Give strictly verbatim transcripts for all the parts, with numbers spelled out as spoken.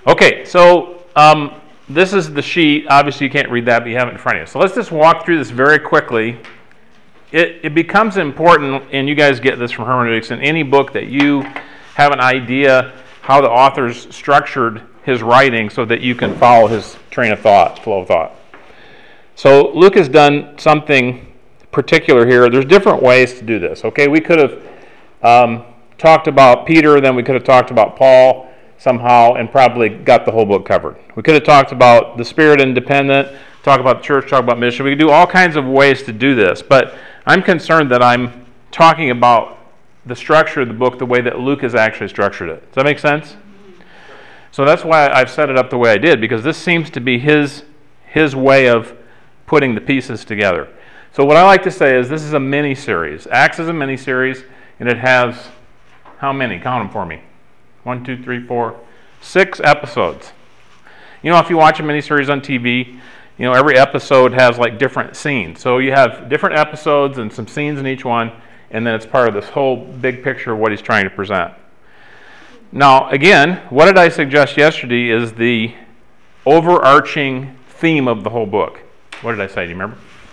Okay, so um, this is the sheet. Obviously, you can't read that, but you have it in front of you. So let's just walk through this very quickly. It, it becomes important, and you guys get this from hermeneutics, in any book that you have an idea how the author's structured his writing so that you can follow his train of thought, flow of thought. So Luke has done something particular here. There's different ways to do this. Okay, we could have um, talked about Peter, then we could have talked about Paul somehow, and probably got the whole book covered. We could have talked about the Spirit independent, talk about the church, talk about mission. We could do all kinds of ways to do this, but I'm concerned that I'm talking about the structure of the book the way that Luke has actually structured it. Does that make sense? So that's why I've set it up the way I did, because this seems to be his his way of putting the pieces together. So what I like to say is this is a mini-series. Acts is a mini-series, and it has how many? Count them for me. One, two, three, four, six episodes. You know, if you watch a miniseries on T V, you know, every episode has like different scenes. So you have different episodes and some scenes in each one, and then it's part of this whole big picture of what he's trying to present. Now, again, what did I suggest yesterday is the overarching theme of the whole book. What did I say? Do you remember?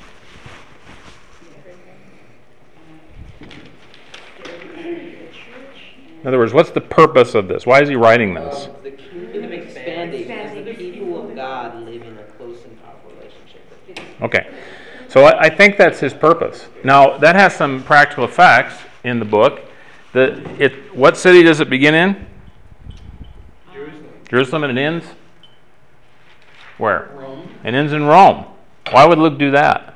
In other words, what's the purpose of this? Why is he writing this? Uh, the kingdom expanding because the people of God live in a close and powerful relationship with Him. Okay. So I, I think that's his purpose. Now, that has some practical effects in the book. The, it, what city does it begin in? Jerusalem. Jerusalem, and it ends? Where? Rome. It ends in Rome. Why would Luke do that?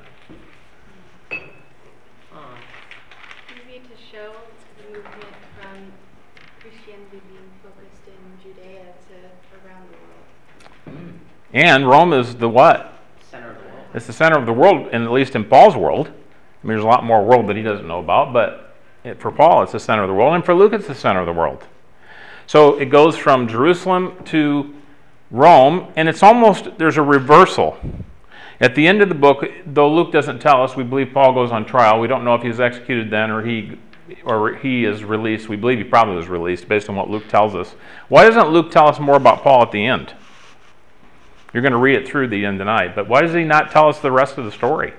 Maybe to show the movement from Christianity being focused in Judea to around the world. And Rome is the what? Center of the world. It's the center of the world, and at least in Paul's world. I mean, there's a lot more world that he doesn't know about, but it, for Paul, it's the center of the world, and for Luke, it's the center of the world. So it goes from Jerusalem to Rome, and it's almost, there's a reversal. At the end of the book, though Luke doesn't tell us, we believe Paul goes on trial. We don't know if he was executed then or he or he is released. We believe he probably was released based on what Luke tells us. Why doesn't Luke tell us more about Paul at the end? You're going to read it through the end tonight, but why does he not tell us the rest of the story?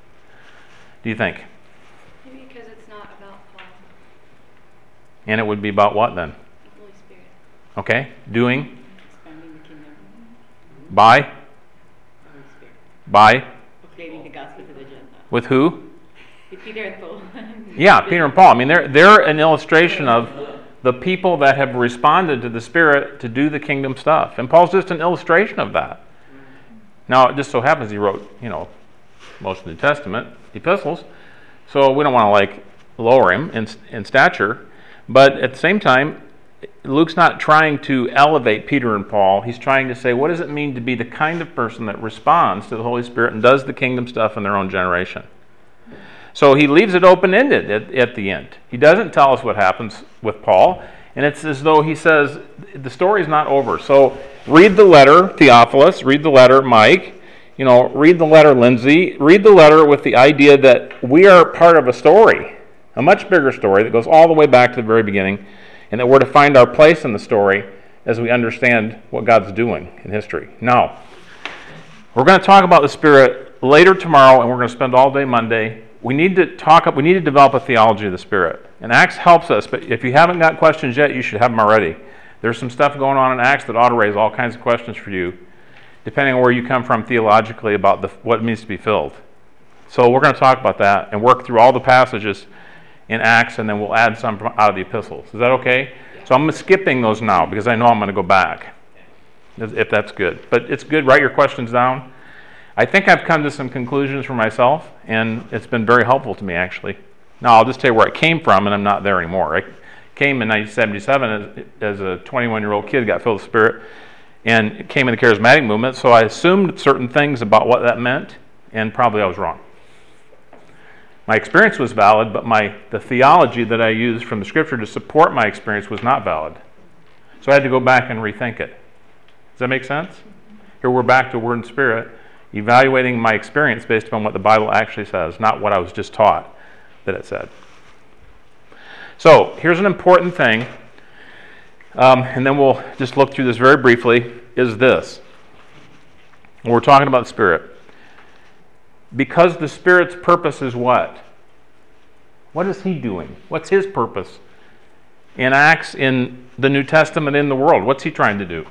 Do you think? Maybe because it's not about Paul. And it would be about what then? The Holy Spirit. Okay, doing Expanding the kingdom. by The Holy Spirit. by Proclaiming the gospel to the Gentiles. with who? With Peter and Paul. Yeah, Peter and Paul. I mean, they're they're an illustration of the people that have responded to the Spirit to do the kingdom stuff, and Paul's just an illustration of that. Now, it just so happens he wrote, you know, most of the New Testament epistles, so we don't want to like lower him in in stature, but at the same time, Luke's not trying to elevate Peter and Paul. He's trying to say, what does it mean to be the kind of person that responds to the Holy Spirit and does the kingdom stuff in their own generation? So he leaves it open-ended at, at the end. He doesn't tell us what happens with Paul, and it's as though he says, the story's not over. So read the letter, Theophilus, read the letter, Mike, you know, read the letter, Lindsay, read the letter with the idea that we are part of a story, a much bigger story that goes all the way back to the very beginning, and that we're to find our place in the story as we understand what God's doing in history. Now, we're going to talk about the Spirit later tomorrow, and we're going to spend all day Monday. We need to talk. We need to develop a theology of the Spirit, and Acts helps us. But if you haven't got questions yet, you should have them already. There's some stuff going on in Acts that ought to raise all kinds of questions for you, depending on where you come from theologically about the, what needs to be filled. So we're going to talk about that and work through all the passages in Acts, and then we'll add some from out of the epistles. Is that okay? So I'm skipping those now because I know I'm going to go back, if that's good. But it's good. Write your questions down. I think I've come to some conclusions for myself, and it's been very helpful to me, actually. Now, I'll just tell you where I came from, and I'm not there anymore. I came in nineteen seventy-seven as, as a twenty-one-year-old kid, got filled with the Spirit, and came in the charismatic movement, so I assumed certain things about what that meant, and probably I was wrong. My experience was valid, but my the theology that I used from the Scripture to support my experience was not valid. So I had to go back and rethink it. Does that make sense? Here we're back to Word and Spirit, evaluating my experience based upon what the Bible actually says, not what I was just taught that it said. So here's an important thing. um, and then we'll just look through this very briefly, is this. We're talking about the Spirit. Because the Spirit's purpose is what? What is He doing? What's His purpose in Acts, in the New Testament, in the world? What's He trying to do?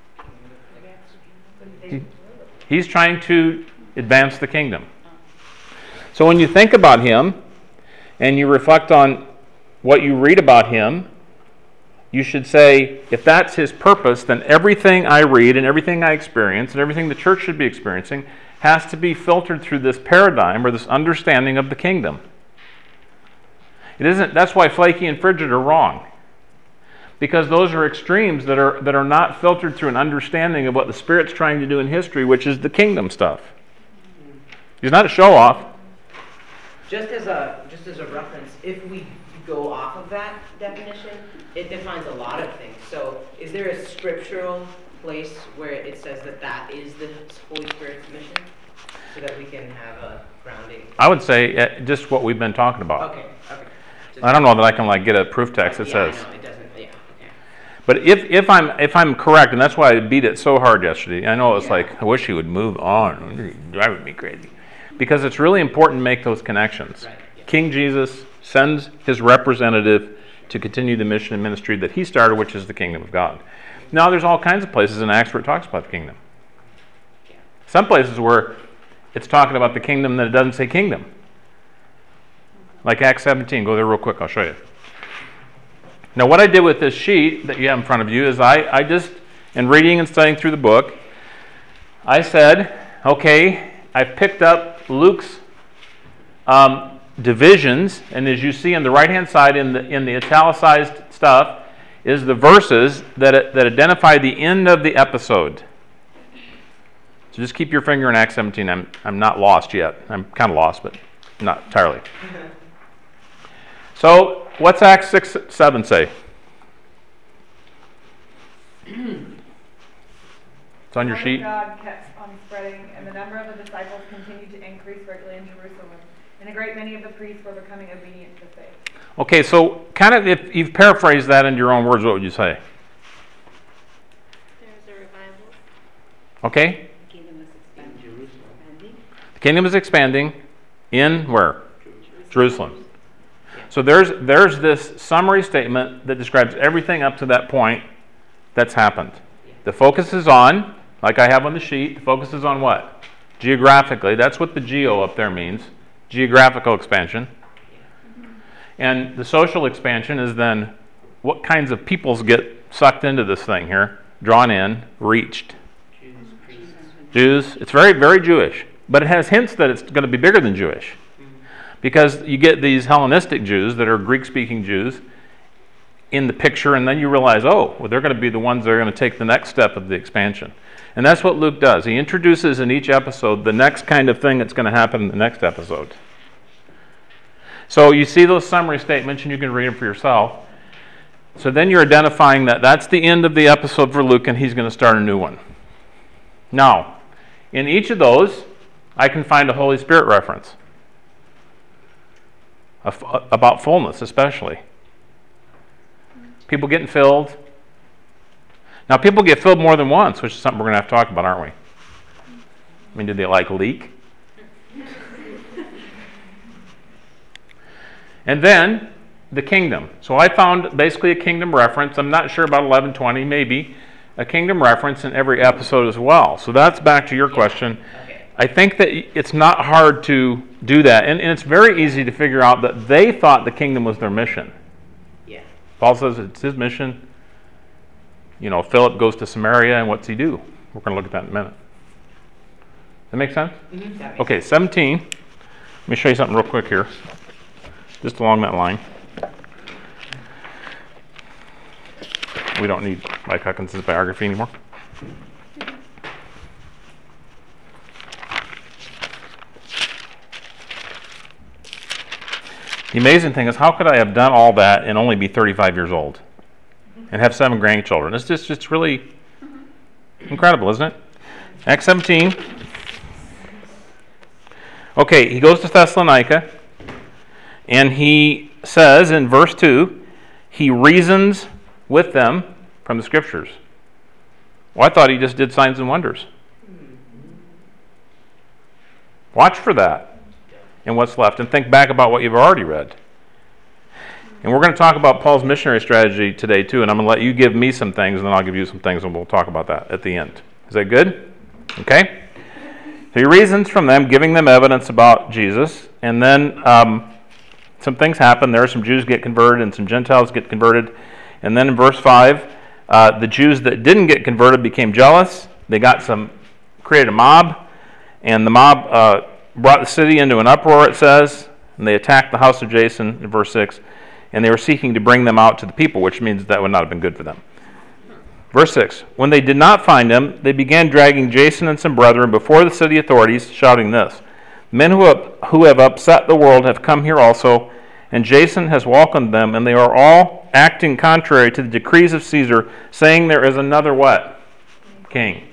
He, he's trying to advance the kingdom. So when you think about Him and you reflect on what you read about Him, you should say, if that's His purpose, then everything I read and everything I experience and everything the church should be experiencing has to be filtered through this paradigm or this understanding of the kingdom. It isn't. That's why flaky and frigid are wrong, because those are extremes that are that are not filtered through an understanding of what the Spirit's trying to do in history, which is the kingdom stuff. He's not a show-off. Just as a just as a reference, if we go off of that definition, it defines a lot of things. So, is there a scriptural place where it says that that is the Holy Spirit's mission, so that we can have a grounding? I would say uh, just what we've been talking about. Okay. Okay. Just I don't know that I can like get a proof text that yeah, says. I know, it doesn't. Yeah. Okay. But if, if I'm if I'm correct, and that's why I beat it so hard yesterday. I know it's Yeah. like I wish he would move on. It's driving me crazy, because it's really important to make those connections. Right. Yeah. King Jesus sends His representative to continue the mission and ministry that He started, which is the kingdom of God. Now, there's all kinds of places in Acts where it talks about the kingdom. Yeah. Some places where it's talking about the kingdom that it doesn't say kingdom. Like Acts seventeen. Go there real quick. I'll show you. Now, what I did with this sheet that you have in front of you is I, I just, in reading and studying through the book, I said, okay, I've picked up Luke's um, divisions, and as you see on the right-hand side in the in the italicized stuff is the verses that that identify the end of the episode. So just keep your finger in Acts seventeen. I'm I'm not lost yet. I'm kind of lost, but not entirely. So what's Acts six seven say? It's on your The word of sheet. God kept on spreading, and the number of the disciples continued to increase regularly in Jerusalem, and a great many of the priests were becoming obedient to faith. Okay, so kind of if you've paraphrased that into your own words, what would you say? There's a revival. Okay, The kingdom is expanding. Expanding. the kingdom is expanding in where? Jerusalem. So there's there's this summary statement that describes everything up to that point that's happened. The focus is on, like I have on the sheet, the focus is on what? Geographically. That's what the geo up there means. Geographical expansion. And the social expansion is then what kinds of peoples get sucked into this thing here, drawn in, reached. Jews, priests. Jews. It's very, very Jewish. But it has hints that it's going to be bigger than Jewish. Because you get these Hellenistic Jews that are Greek-speaking Jews in the picture, and then you realize, oh, well, they're going to be the ones that are going to take the next step of the expansion. And that's what Luke does. He introduces in each episode the next kind of thing that's going to happen in the next episode. So you see those summary statements, and you can read them for yourself. So then you're identifying that that's the end of the episode for Luke, and he's going to start a new one. Now, in each of those, I can find a Holy Spirit reference. About fullness, especially. People getting filled. Now, people get filled more than once, which is something we're going to have to talk about, aren't we? I mean, did they like leak? And then, the kingdom. So I found basically a kingdom reference. I'm not sure about eleven twenty, maybe. A kingdom reference in every episode as well. So that's back to your Yeah. question. Okay. I think that it's not hard to do that. And, and it's very easy to figure out that they thought the kingdom was their mission. Yeah. Paul says it's his mission. You know, Philip goes to Samaria, and what's he do? We're going to look at that in a minute. Does that make sense? Mm-hmm. That makes Okay, seventeen. Let me show you something real quick here. Just along that line. We don't need Mike Huckins' biography anymore. The amazing thing is, how could I have done all that and only be thirty-five years old and have seven grandchildren? It's just, it's really incredible, isn't it? Acts seventeen. Okay, he goes to Thessalonica, and he says in verse two, he reasons with them from the Scriptures? Well, I thought he just did signs and wonders. Watch for that in what's left and think back about what you've already read. And we're going to talk about Paul's missionary strategy today too, and I'm going to let you give me some things and then I'll give you some things and we'll talk about that at the end. Is that good? Okay? So he reasons from them, giving them evidence about Jesus, and then um, some things happen. There are some Jews get converted and some Gentiles get converted. And then in verse five, uh, the Jews that didn't get converted became jealous. They got some, created a mob, and the mob uh, brought the city into an uproar, it says, and they attacked the house of Jason in verse six, and they were seeking to bring them out to the people, which means that would not have been good for them. Verse six, when they did not find him, they began dragging Jason and some brethren before the city authorities, shouting this, men who have, who have upset the world have come here also, and Jason has welcomed them, and they are all acting contrary to the decrees of Caesar, saying there is another what? King.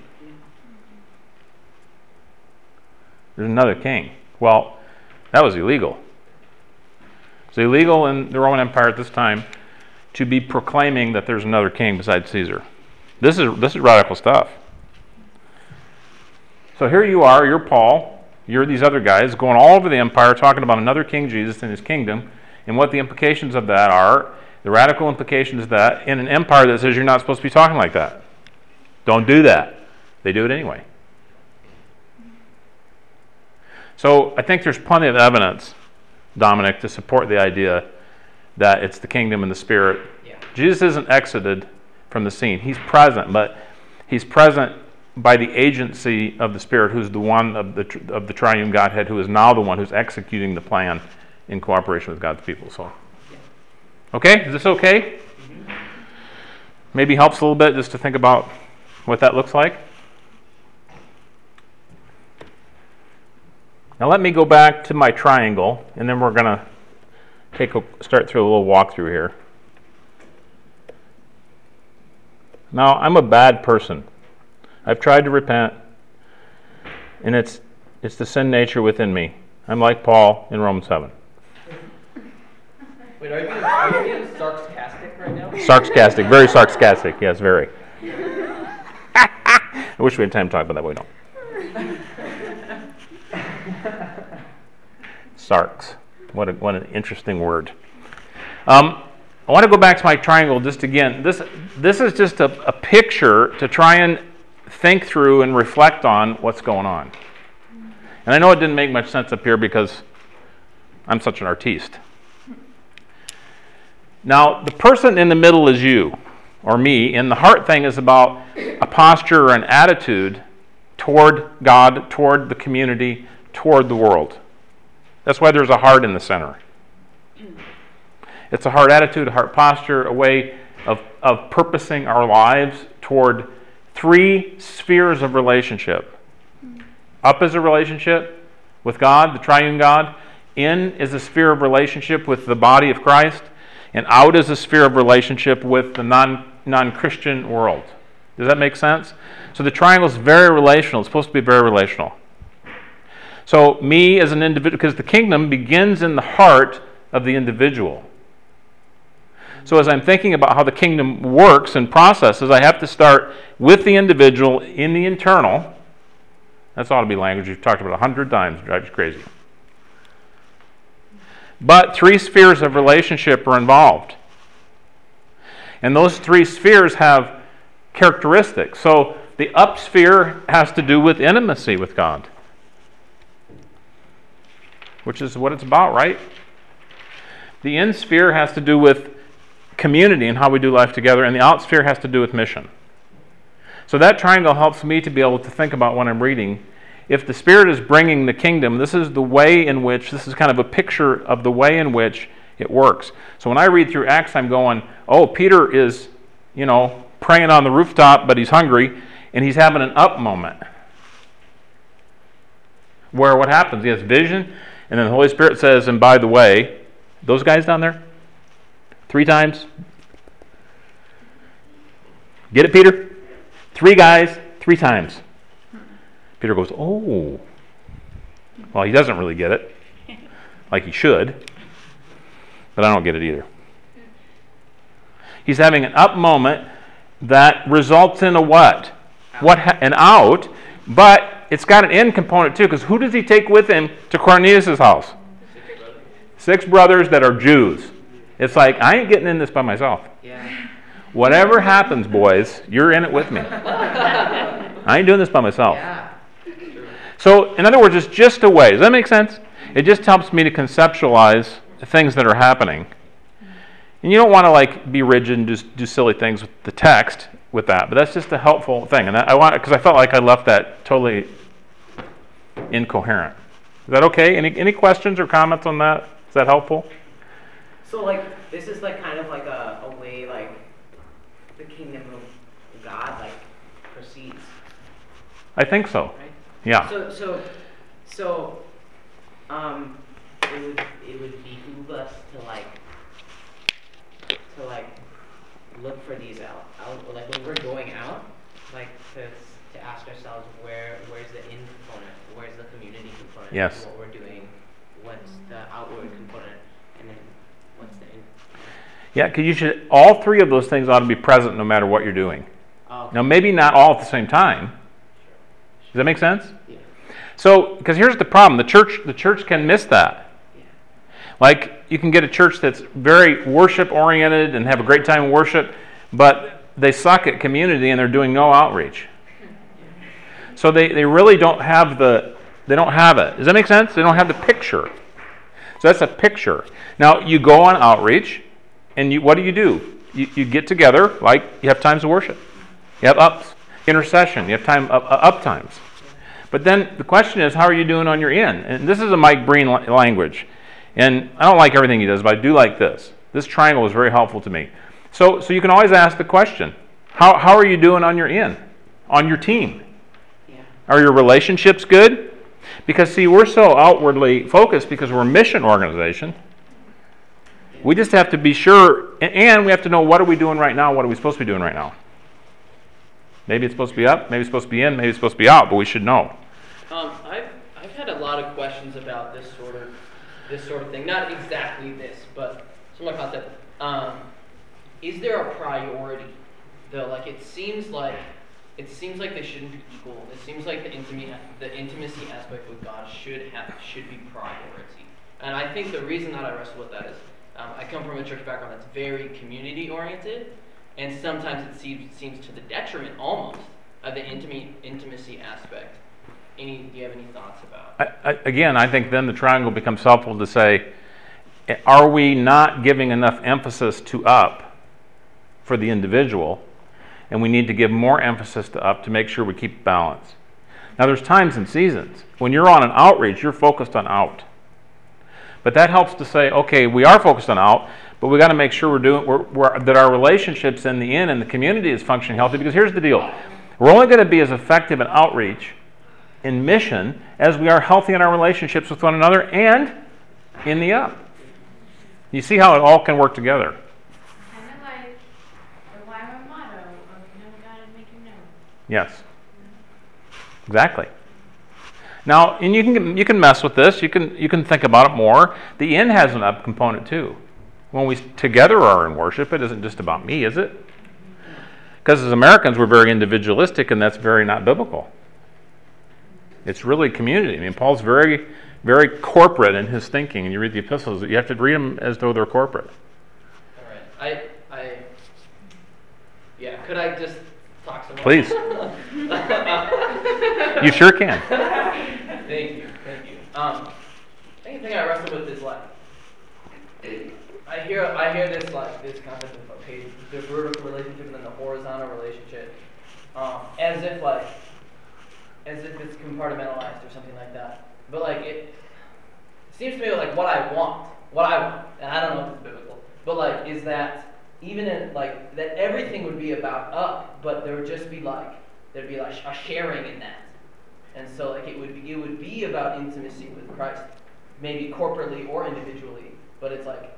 There's another king. Well, that was illegal. It's illegal in the Roman Empire at this time to be proclaiming that there's another king besides Caesar. This is this is radical stuff. So here you are, you're Paul, you're these other guys going all over the empire talking about another King Jesus and his kingdom and what the implications of that are, the radical implications of that in an empire that says you're not supposed to be talking like that. Don't do that. They do it anyway. So I think there's plenty of evidence, Dominic, to support the idea that it's the kingdom and the Spirit. Yeah. Jesus isn't exited from the scene. He's present, but he's present by the agency of the Spirit, who's the one of the of the triune Godhead, who is now the one who's executing the plan in cooperation with God's people. So, okay, is this okay? Mm-hmm. Maybe helps a little bit just to think about what that looks like. Now let me go back to my triangle, and then we're going to take a, start through a little walkthrough here. Now, I'm a bad person. I've tried to repent, and it's it's the sin nature within me. I'm like Paul in Romans seven. Wait, are you being, are you being sarcastic right now? Sarcastic, very sarcastic, yes, very. I wish we had time to talk about that, but we don't. Sarks. What, a, what an interesting word. Um, I want to go back to my triangle just again. This this is just a, a picture to try and think through and reflect on what's going on. And I know it didn't make much sense up here because I'm such an artiste. Now, the person in the middle is you, or me, and the heart thing is about a posture or an attitude toward God, toward the community, toward the world. That's why there's a heart in the center. It's a heart attitude, a heart posture, a way of, of purposing our lives toward three spheres of relationship. Up is a relationship with God, the triune God. In is a sphere of relationship with the body of Christ. And out is a sphere of relationship with the non, non-Christian world. Does that make sense? So the triangle is very relational. It's supposed to be very relational. So me as an individual, because the kingdom begins in the heart of the individual. So as I'm thinking about how the kingdom works and processes, I have to start with the individual in the internal. That's ought to be language you've talked about a hundred times. It drives you crazy. But three spheres of relationship are involved. And those three spheres have characteristics. So the up sphere has to do with intimacy with God, which is what it's about, right? The in sphere has to do with community and how we do life together, and the out sphere has to do with mission. So that triangle helps me to be able to think about when I'm reading. If the Spirit is bringing the kingdom, this is the way in which, this is kind of a picture of the way in which it works. So when I read through Acts, I'm going, oh, Peter is, you know, praying on the rooftop, but he's hungry, and he's having an up moment. Where what happens? He has vision, and then the Holy Spirit says, and by the way, those guys down there, three times. Get it, Peter? Three guys, three times. Peter goes, oh. Well, he doesn't really get it, like he should, but I don't get it either. He's having an up moment, that results in a what? What ha- an out, but it's got an in component too, because who does he take with him to Cornelius' house? Six brothers that are Jews. It's like, I ain't getting in this by myself. Yeah. Whatever happens, boys, you're in it with me. I ain't doing this by myself. Yeah. So, in other words, it's just a way. Does that make sense? It just helps me to conceptualize the things that are happening. And you don't want to like be rigid and just do silly things with the text with that, but that's just a helpful thing. And I want because I felt like I left that totally incoherent. Is that okay? Any any questions or comments on that? Is that helpful? So like this is like kind of like a, a way like the kingdom of God like proceeds. I think so. Right? Yeah. So so so um it would it would behoove us to like to like look for these out, out like when we're going out, like to to ask ourselves where where's the in component, where's the community component, Yes. what we're doing, what's the outward component, and then what's the in. Yeah, because you should. All three of those things ought to be present no matter what you're doing. Oh, okay. Now, maybe not all at the same time. Does that make sense? Yeah. So, because here's the problem: the church, the church can miss that. Yeah. Like, you can get a church that's very worship-oriented and have a great time in worship, but they suck at community and they're doing no outreach. So they, they really don't have the, they don't have it. Does that make sense? They don't have the picture. So that's a picture. Now, you go on outreach, and you what do you do? You, you get together, like you have times of worship. You have ups, intercession. You have time up, up times. But then the question is, how are you doing on your in? And this is a Mike Breen language. And I don't like everything he does, but I do like this. This triangle is very helpful to me. So, so you can always ask the question, how, how are you doing on your in, on your team? Yeah. Are your relationships good? Because, see, we're so outwardly focused because we're a mission organization. We just have to be sure, and we have to know what are we doing right now, what are we supposed to be doing right now. Maybe it's supposed to be up, maybe it's supposed to be in, maybe it's supposed to be out, but we should know. Um, I've I've had a lot of questions about this sort of this sort of thing. Not exactly this, but similar concept. Um, is there a priority though? Like it seems like it seems like they shouldn't be equal. It seems like the intimacy the intimacy aspect with God should have should be priority. And I think the reason that I wrestle with that is um, I come from a church background that's very community oriented, and sometimes it seems seems to the detriment almost of the intimate intimacy aspect. Any, do you have any thoughts about? I, I, again, I think then the triangle becomes helpful to say, are we not giving enough emphasis to up for the individual, and we need to give more emphasis to up to make sure we keep balance. Now, there's times and seasons. When you're on an outreach, you're focused on out. But that helps to say, okay, we are focused on out, but we got to make sure we're doing we're, we're, that our relationships in the in and the community is functioning healthy. Because here's the deal: we're only going to be as effective in outreach, in mission, as we are healthy in our relationships with one another and in the up. You see how it all can work together. Kind of like the Y W A M motto of know God and make Him known. Yes. Exactly. Now, and you can you can mess with this. You can you can think about it more. The in has an up component too. When we together are in worship, it isn't just about me, is it? Because as Americans, we're very individualistic, and that's very not biblical. It's really community. I mean, Paul's very, very corporate in his thinking. And you read the epistles, you have to read them as though they're corporate. All right. I, I, yeah. Could I just talk some more? Please. You sure can. Thank you. Thank you. Um, I think the thing I wrestle with is like, I hear, I hear this like this concept of okay, the vertical relationship and then the horizontal relationship, um, as if like. as if it's compartmentalized or something like that. But like it seems to me like what I want, what I want, and I don't know if it's biblical, but like is that even in like that everything would be about up, but there would just be like there'd be like a sharing in that, and so like it would be, it would be about intimacy with Christ, maybe corporately or individually, but it's like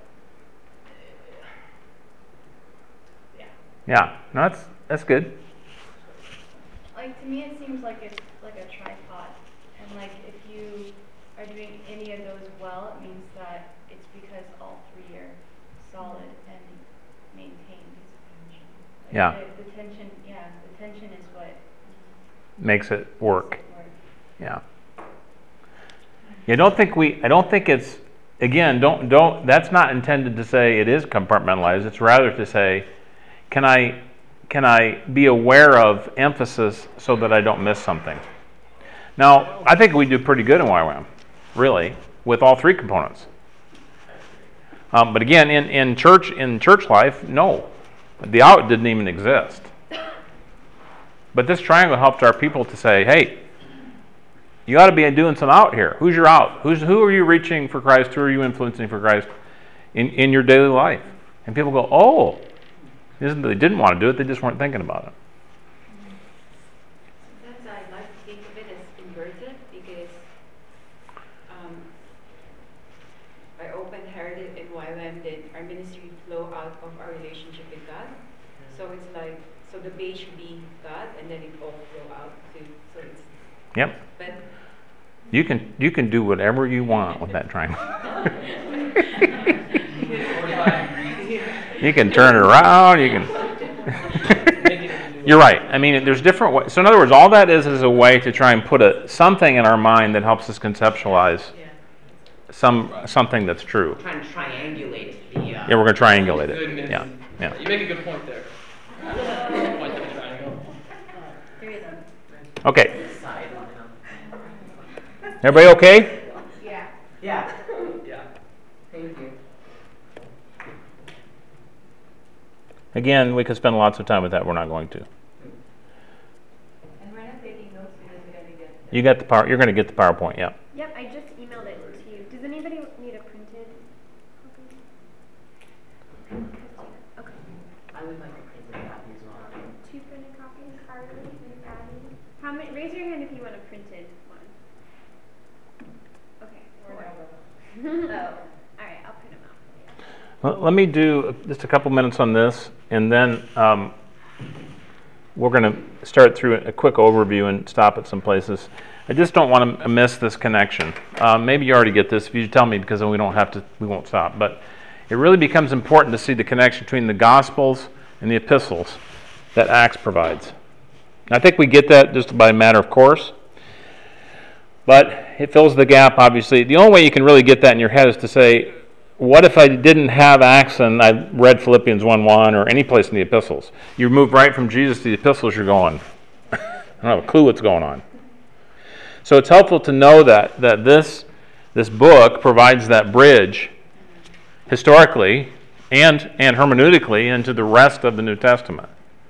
yeah. Yeah, no, that's that's good. Like, to me, it seems like it's like a tripod. And, like, if you are doing any of those well, it means that it's because all three are solid and maintained. Like, Yeah. The, the tension, yeah, the tension is what Makes it work. makes it work. Yeah. You don't think we, I don't think it's, again, don't, don't, that's not intended to say it is compartmentalized. It's rather to say, can I, can I be aware of emphasis so that I don't miss something? Now, I think we do pretty good in Y WAM, really, with all three components. Um, but again, in, in church, in church life, no. The out didn't even exist. But this triangle helped our people to say, hey, you ought to be doing some out here. Who's your out? Who's, who are you reaching for Christ? Who are you influencing for Christ in, in your daily life? And people go, oh, isn't they didn't want to do it, they just weren't thinking about it. Sometimes I like to think of it as inverted because um, I often heard it in Y WAM that our ministry flow out of our relationship with God. So it's like, so the base should be God and then it all flow out too. So it's, Yep. but You can you can do whatever you want with that triangle. You can turn it around. You can. You're right. I mean, there's different ways. So in other words, all that is is a way to try and put a something in our mind that helps us conceptualize Yeah. some something that's true. Trying to triangulate the. Uh, Yeah, we're going to triangulate it. Goodness. Yeah, yeah. You make a good point there. Point to the triangle. There is. Okay. side on him. Everybody okay? Yeah. Yeah. Yeah. Thank you. Again, we could spend lots of time with that. We're not going to. And we're not taking notes because we're gonna get. You got the power. You're going to get the PowerPoint. Yeah. Yep, I just emailed it to you. Does anybody need a printed copy? Christina. Okay. I would like a printed copy as well. Two printed copies, Carly and Abby. How many? Raise your hand if you want a printed one. Okay. We're Four. now- Oh. All right, I'll print them out. Well, let me do just a couple minutes on this, and then um, we're going to start through a quick overview and stop at some places. I just don't want to miss this connection. Um, maybe you already get this. If you tell me, because then we don't have to, we won't stop. But it really becomes important to see the connection between the Gospels and the epistles that Acts provides. I think we get that just by a matter of course, but it fills the gap, obviously. The only way you can really get that in your head is to say, what if I didn't have Acts and I read Philippians one one or any place in the epistles? You move right from Jesus to the epistles, you're going, I don't have a clue what's going on. So it's helpful to know that that this, this book provides that bridge historically and, and hermeneutically into the rest of the New Testament.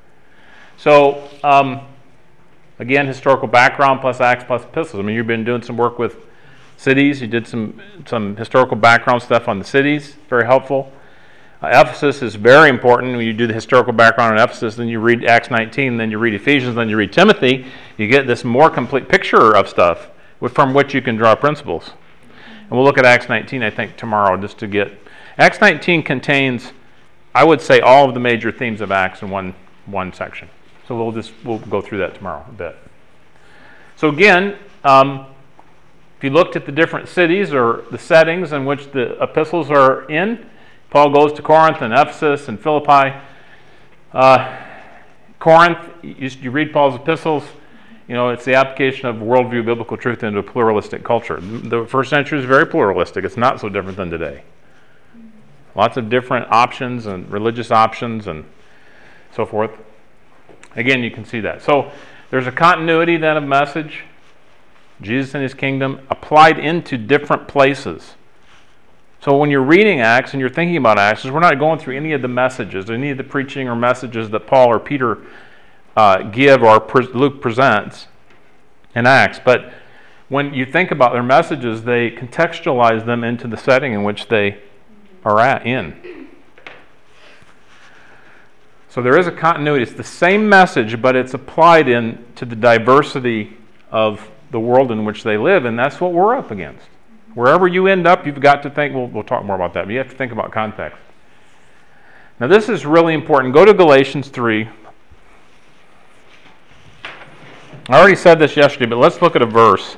So, um, again, historical background plus Acts plus epistles. I mean, you've been doing some work with cities. You did some some historical background stuff on the cities. Very helpful. Uh, Ephesus is very important. When you do the historical background on Ephesus, then you read Acts nineteen, then you read Ephesians, then you read Timothy. You get this more complete picture of stuff from which you can draw principles. And we'll look at Acts nineteen, I think, tomorrow, just to get... Acts nineteen contains, I would say, all of the major themes of Acts in one one section. So we'll just we'll go through that tomorrow a bit. So again, um, if you looked at the different cities or the settings in which the epistles are in, Paul goes to Corinth and Ephesus and Philippi. Uh, Corinth, you, you read Paul's epistles, you know, it's the application of worldview, biblical truth into a pluralistic culture. The first century is very pluralistic. It's not so different than today. Lots of different options and religious options and so forth. Again, you can see that. So there's a continuity then of message, Jesus and his kingdom, applied into different places. So when you're reading Acts and you're thinking about Acts, we're not going through any of the messages, any of the preaching or messages that Paul or Peter uh, give or pre- Luke presents in Acts. But when you think about their messages, they contextualize them into the setting in which they are at in. So there is a continuity. It's the same message, but it's applied in to the diversity of the world in which they live, and that's what we're up against. Wherever you end up, you've got to think, we'll, we'll talk more about that, but you have to think about context. Now this is really important. Go to Galatians three. I already said this yesterday, but let's look at a verse.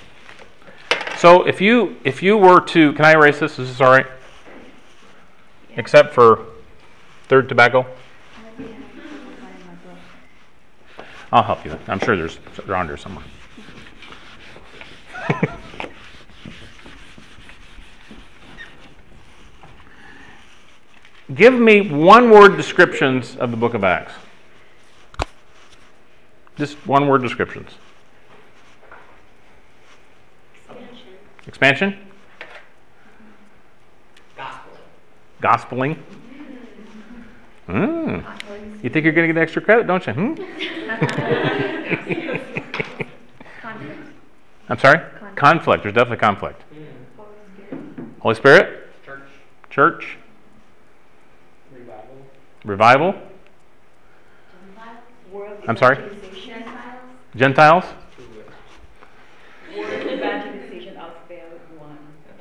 So if you if you were to, can I erase this? Is this all right? except for third tobacco? I'll help you. I'm sure there's around here somewhere. Give me one-word descriptions of the book of Acts. Just one-word descriptions. Expansion. Expansion? Gospel. Gospeling? Mm. You think you're going to get extra credit, don't you? Hmm? Conflict. I'm sorry? Conflict. Conflict. There's definitely conflict. Mm. Holy Spirit? Church. Church? Revival. Revival? World I'm sorry? evangelization. Gentiles? World evangelization of failed one.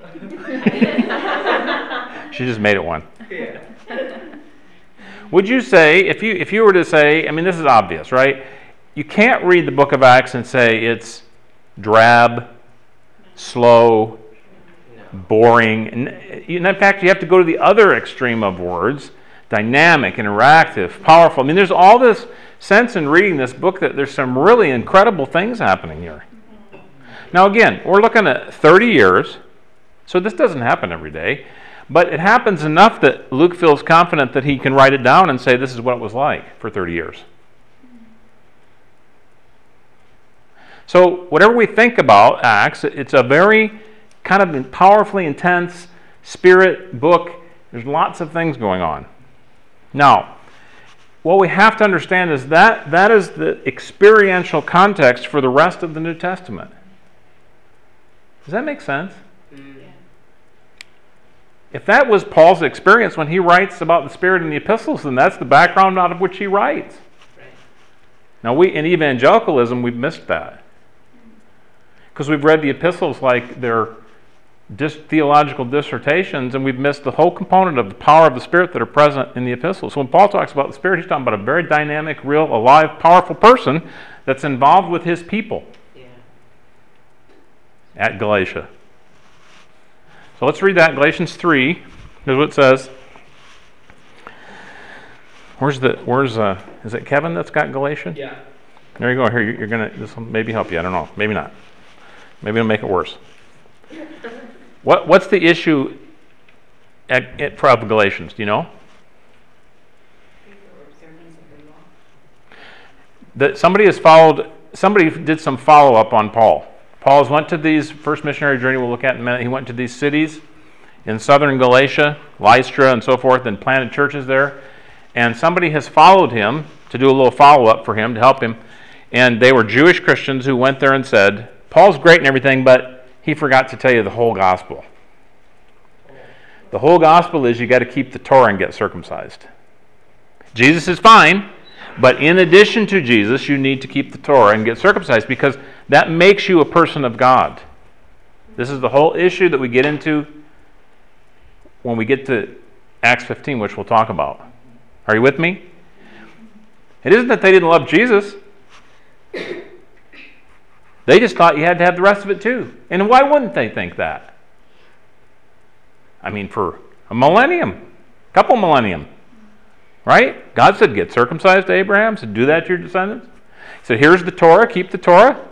She just made it one. Yeah. Would you say, if you if you were to say, I mean, this is obvious, right? You can't read the book of Acts and say it's drab, slow, No. boring. And in fact, you have to go to the other extreme of words: dynamic, interactive, powerful. I mean, there's all this sense in reading this book that there's some really incredible things happening here. Now, again, we're looking at thirty years, so this doesn't happen every day. But it happens enough that Luke feels confident that he can write it down and say this is what it was like for thirty years. So whatever we think about Acts, it's a very kind of powerfully intense spirit book. There's lots of things going on. Now, what we have to understand is that that is the experiential context for the rest of the New Testament. Does that make sense? Mm. If that was Paul's experience when he writes about the Spirit in the epistles, then that's the background out of which he writes. Right. Now, we in evangelicalism, we've missed that. Because we've read the epistles like they're dis- theological dissertations, and we've missed the whole component of the power of the Spirit that are present in the epistles. So when Paul talks about the Spirit, he's talking about a very dynamic, real, alive, powerful person that's involved with his people Yeah. at Galatia. So let's read that, Galatians three. Here's what it says. Where's the, where's, uh, is it Kevin that's got Galatians? Yeah. There you go. Here, you're going to, this will maybe help you. I don't know. Maybe not. Maybe it'll make it worse. What, what's the issue at, at for Galatians? Do you know? That somebody has followed, somebody did some follow-up on Paul. Paul's went to these, first missionary journey we'll look at in a minute, he went to these cities in southern Galatia, Lystra and so forth, and planted churches there. And somebody has followed him to do a little follow-up for him, to help him. And they were Jewish Christians who went there and said, Paul's great and everything, but he forgot to tell you the whole gospel. The whole gospel is you got to keep the Torah and get circumcised. Jesus is fine, but in addition to Jesus, you need to keep the Torah and get circumcised because that makes you a person of God. This is the whole issue that we get into when we get to Acts fifteen, which we'll talk about. Are you with me? It isn't that they didn't love Jesus. They just thought you had to have the rest of it too. And why wouldn't they think that? I mean, for a millennium, a couple millennium, right? God said, get circumcised to Abraham, said, do that to your descendants. He said, here's the Torah, keep the Torah.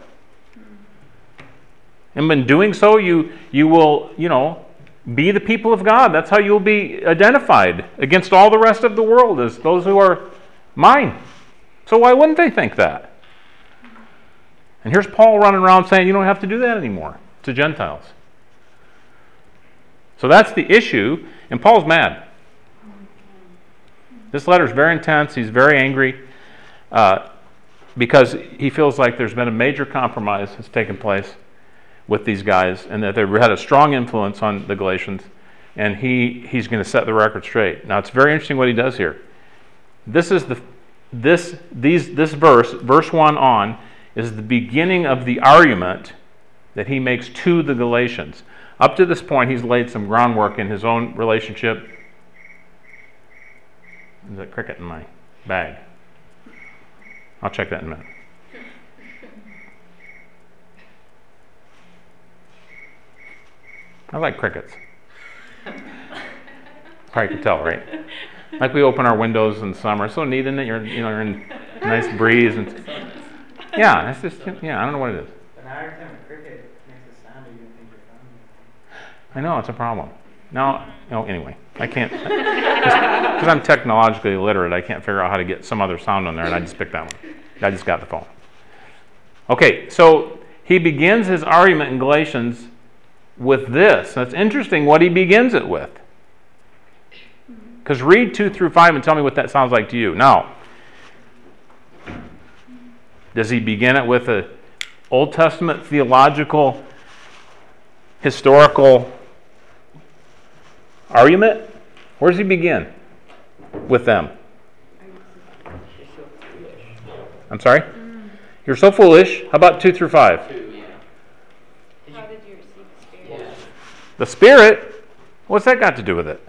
And in doing so, you you will, you know, be the people of God. That's how you'll be identified against all the rest of the world as those who are mine. So why wouldn't they think that? And here's Paul running around saying you don't have to do that anymore to Gentiles. So that's the issue, and Paul's mad. This letter is very intense. He's very angry uh, because he feels like there's been a major compromise that's taken place with these guys, and that they've had a strong influence on the Galatians, and he he's going to set the record straight. Now, it's very interesting what he does here. This is the this these this verse, verse one on, is the beginning of the argument that he makes to the Galatians. Up to this point, he's laid some groundwork in his own relationship. There's a cricket in my bag. I'll check that in a minute. I like crickets. Probably could tell, right? Like we open our windows in summer. It's so neat, isn't it? You're, you know, you're in a nice breeze. And yeah, it's just, yeah, I don't know what it is. But now every time a cricket makes a sound, you're going to think your phone. I know, it's a problem. Now, no, anyway, I can't, because I'm technologically illiterate, I can't figure out how to get some other sound on there, and I just picked that one. I just got the phone. Okay, so he begins his argument in Galatians with this. That's interesting what he begins it with. Because read two through five and tell me what that sounds like to you. Now, does he begin it with an Old Testament theological, historical argument? Where does he begin with them? I'm sorry? Mm. You're so foolish. How about two through five? Two, yeah. How did you receive the Spirit? Yeah. The Spirit? What's that got to do with it?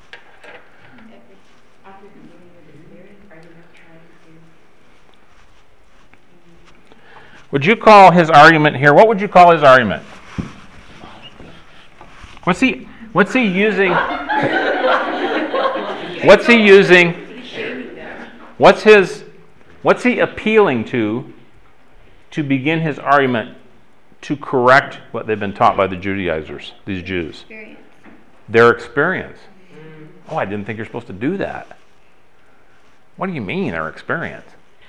After the beginning of the Spirit, are you not trying to? Would you call his argument here? What would you call his argument? What's he? What's he using? What's he using? What's his? What's he appealing to? To begin his argument to correct what they've been taught by the Judaizers, these Jews. Experience. Their experience. Oh, I didn't think you're supposed to do that. What do you mean, their experience?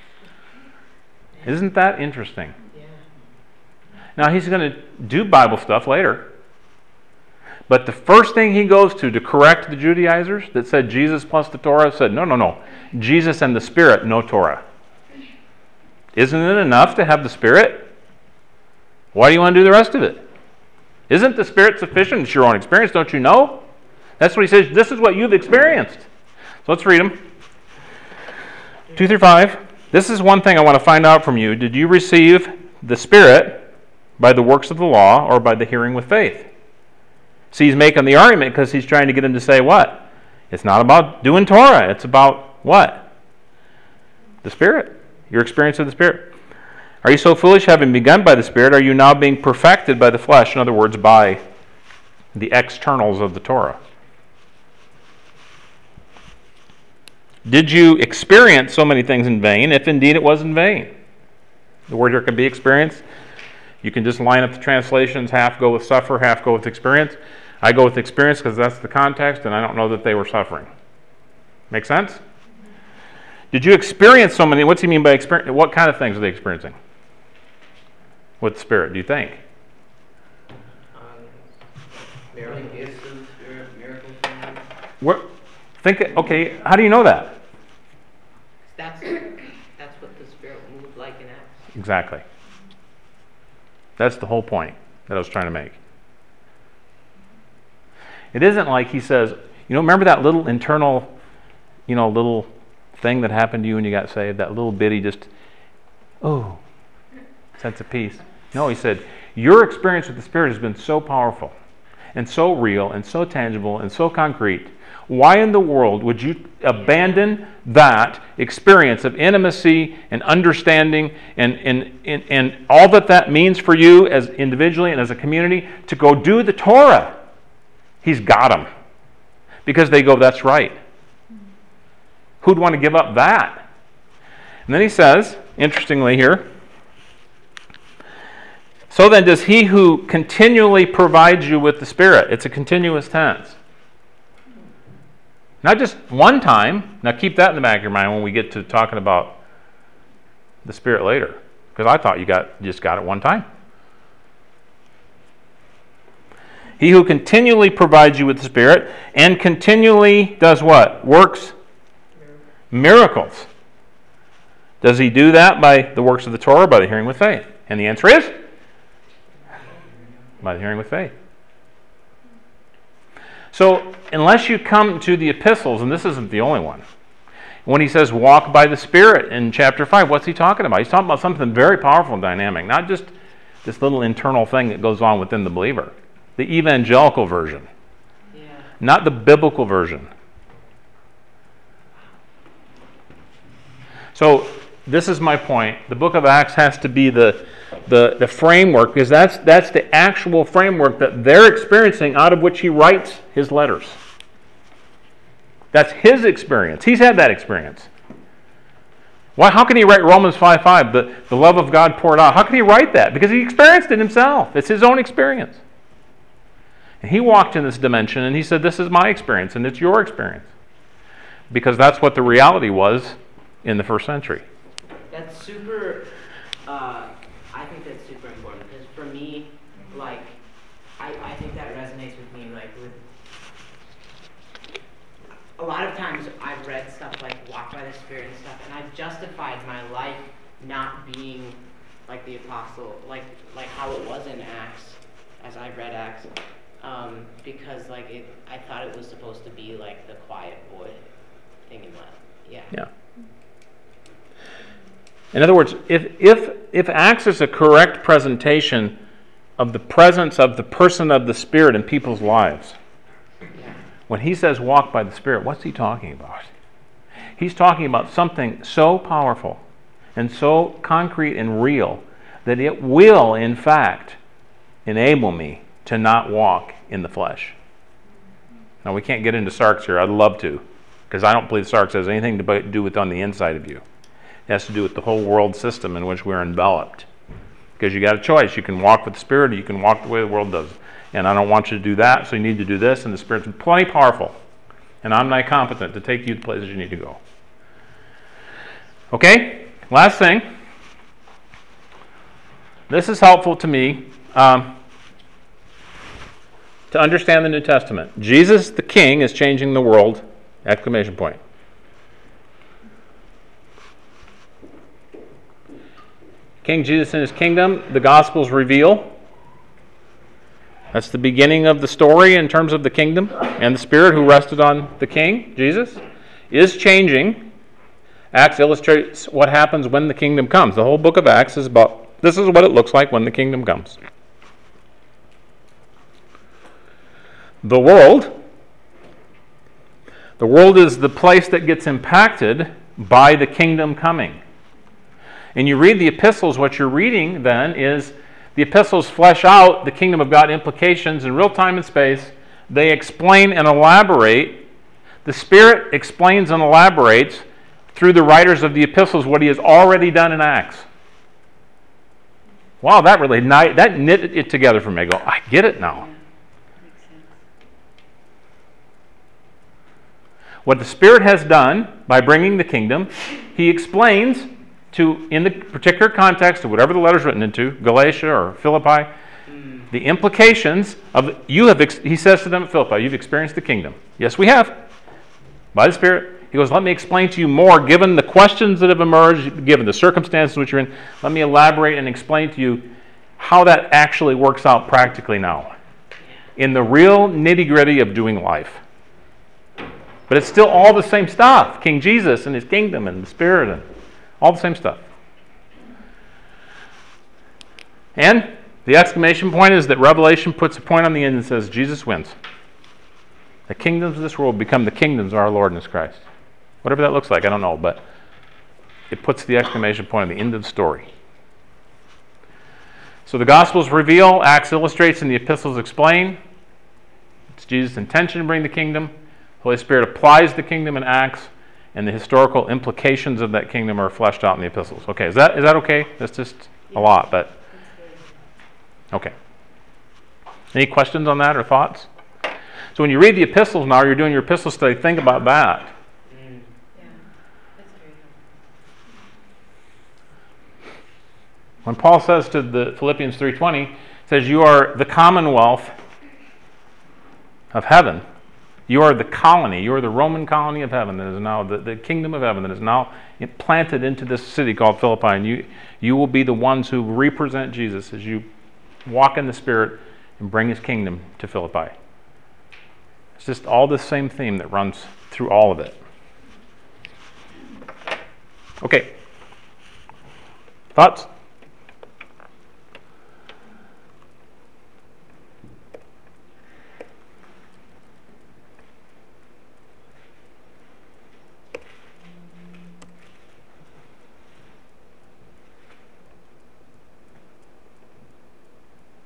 Isn't that interesting? Yeah. Now, he's going to do Bible stuff later. But the first thing he goes to to correct the Judaizers that said Jesus plus the Torah said, no, no, no. Jesus and the Spirit, no Torah. Isn't it enough to have the Spirit? Why do you want to do the rest of it? Isn't the Spirit sufficient? It's your own experience, don't you know? That's what he says. This is what you've experienced. So let's read them. Two through five. This is one thing I want to find out from you. Did you receive the Spirit by the works of the law or by the hearing with faith? See, he's making the argument because he's trying to get him to say what? It's not about doing Torah. It's about what? The Spirit. Your experience of the Spirit. Are you so foolish, having begun by the Spirit, are you now being perfected by the flesh? In other words, by the externals of the Torah. Did you experience so many things in vain, if indeed it was in vain? The word here can be experience. You can just line up the translations, half go with suffer, half go with experience. I go with experience because that's the context, and I don't know that they were suffering. Make sense? Did you experience so many? What's he mean by experience? What kind of things are they experiencing with the Spirit, do you think? Um, miracle gifts of the Spirit, miracles. Where, think. Okay, how do you know that? That's that's what the Spirit moved like in Acts. Exactly. That's the whole point that I was trying to make. It isn't like he says, you know, remember that little internal, you know, little thing that happened to you when you got saved? That little bitty just, oh, sense of peace. No, he said, your experience with the Spirit has been so powerful and so real and so tangible and so concrete. Why in the world would you abandon that experience of intimacy and understanding and, and, and, and all that that means for you as individually and as a community to go do the Torah? He's got them. Because they go, that's right. Who'd want to give up that? And then he says, interestingly here, so then does he who continually provides you with the Spirit. It's a continuous tense. Not just one time. Now keep that in the back of your mind when we get to talking about the Spirit later. Because I thought you got just got it one time. He who continually provides you with the Spirit and continually does what? Works miracles. Does he do that by the works of the Torah or by the hearing with faith? And the answer is by the hearing with faith. So, unless you come to the epistles, and this isn't the only one, when he says walk by the Spirit in chapter five, what's he talking about? He's talking about something very powerful and dynamic, not just this little internal thing that goes on within the believer. The evangelical version, Yeah. not the biblical version. So, this is my point. The book of Acts has to be the The, the framework, because that's that's the actual framework that they're experiencing out of which he writes his letters. That's his experience. He's had that experience. Why, how can he write Romans five five, the, the love of God poured out? How can he write that? Because he experienced it himself. It's his own experience. And he walked in this dimension and he said, this is my experience and it's your experience. Because that's what the reality was in the first century. That's super, uh, I think that's super important because for me, like, I, I think that resonates with me, like, with, a lot of times I've read stuff like Walk by the Spirit and stuff, and I've justified my life not being like the apostle, like, like how it was in Acts, as I read Acts, um, because, like, it, I thought it was supposed to be, like, the quiet boy thing in my, yeah. Yeah. In other words, if, if, if Acts is a correct presentation of the presence of the person of the Spirit in people's lives, Yeah. when he says walk by the Spirit, what's he talking about? He's talking about something so powerful and so concrete and real that it will, in fact, enable me to not walk in the flesh. Now, we can't get into sarks here. I'd love to, because I don't believe sarks has anything to do with on the inside of you. It has to do with the whole world system in which we're enveloped. Because you got a choice. You can walk with the Spirit or you can walk the way the world does. And I don't want you to do that, so you need to do this, and the Spirit's plenty powerful. And I'm not competent to take you to places you need to go. Okay? Last thing. This is helpful to me um, to understand the New Testament. Jesus the King is changing the world, exclamation point. King Jesus and his kingdom, the Gospels reveal. That's the beginning of the story in terms of the kingdom, and the Spirit who rested on the King, Jesus, is changing. Acts illustrates what happens when the kingdom comes. The whole book of Acts is about, this is what it looks like when the kingdom comes. The world, the world is the place that gets impacted by the kingdom coming. And you read the epistles, what you're reading then is the epistles flesh out the kingdom of God implications in real time and space. They explain and elaborate. The Spirit explains and elaborates through the writers of the epistles what he has already done in Acts. Wow, that really that knit it together for me. I go, I get it now. What the Spirit has done by bringing the kingdom, he explains to, in the particular context of whatever the letter's written into, Galatia or Philippi, mm. the implications of, you have, he says to them at Philippi, you've experienced the kingdom. Yes, we have. By the Spirit. He goes, let me explain to you more, given the questions that have emerged, given the circumstances which you're in, let me elaborate and explain to you how that actually works out practically now. In the real nitty-gritty of doing life. But it's still all the same stuff. King Jesus and his kingdom and the Spirit and all the same stuff. And the exclamation point is that Revelation puts a point on the end and says, Jesus wins. The kingdoms of this world become the kingdoms of our Lord and his Christ. Whatever that looks like, I don't know, but it puts the exclamation point on the end of the story. So the Gospels reveal, Acts illustrates, and the epistles explain. It's Jesus' intention to bring the kingdom. The Holy Spirit applies the kingdom in Acts, and the historical implications of that kingdom are fleshed out in the epistles. Okay, is that is that okay? That's just a lot, but okay. Any questions on that or thoughts? So when you read the epistles now, you're doing your epistle study, think about that. Mm. Yeah, that's very helpful. When Paul says to the Philippians three twenty, says you are the commonwealth of heaven. You are the colony. You are the Roman colony of heaven that is now, the, the kingdom of heaven that is now planted into this city called Philippi. And you, you will be the ones who represent Jesus as you walk in the Spirit and bring his kingdom to Philippi. It's just all the same theme that runs through all of it. Okay. Thoughts?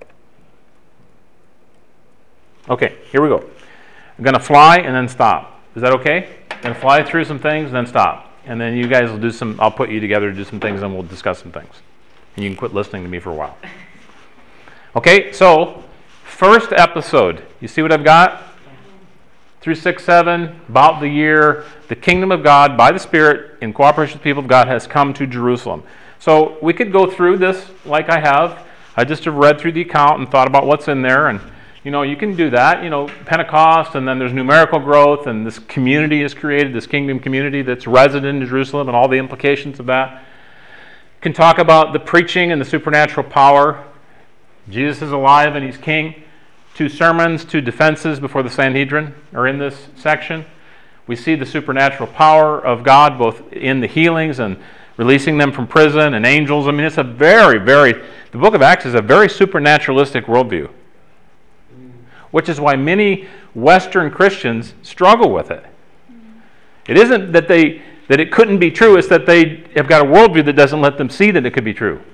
Okay, here we go. I'm going to fly and then stop. Is that okay? And fly through some things and then stop. And then you guys will do some, I'll put you together to do some things and we'll discuss some things. And you can quit listening to me for a while. Okay, so first episode. You see what I've got? Through six, seven, about the year, the kingdom of God by the Spirit in cooperation with the people of God has come to Jerusalem. So we could go through this like I have. I just have read through the account and thought about what's in there. And, you know, you can do that. You know, Pentecost, and then there's numerical growth, and this community is created, this kingdom community that's resident in Jerusalem and all the implications of that. Can talk about the preaching and the supernatural power. Jesus is alive and he's king. Two sermons, two defenses before the Sanhedrin are in this section. We see the supernatural power of God both in the healings and releasing them from prison and angels. I mean, it's a very, very, the book of Acts is a very supernaturalistic worldview, which is why many Western Christians struggle with it. It isn't that they that it couldn't be true, it's that they have got a worldview that doesn't let them see that it could be true.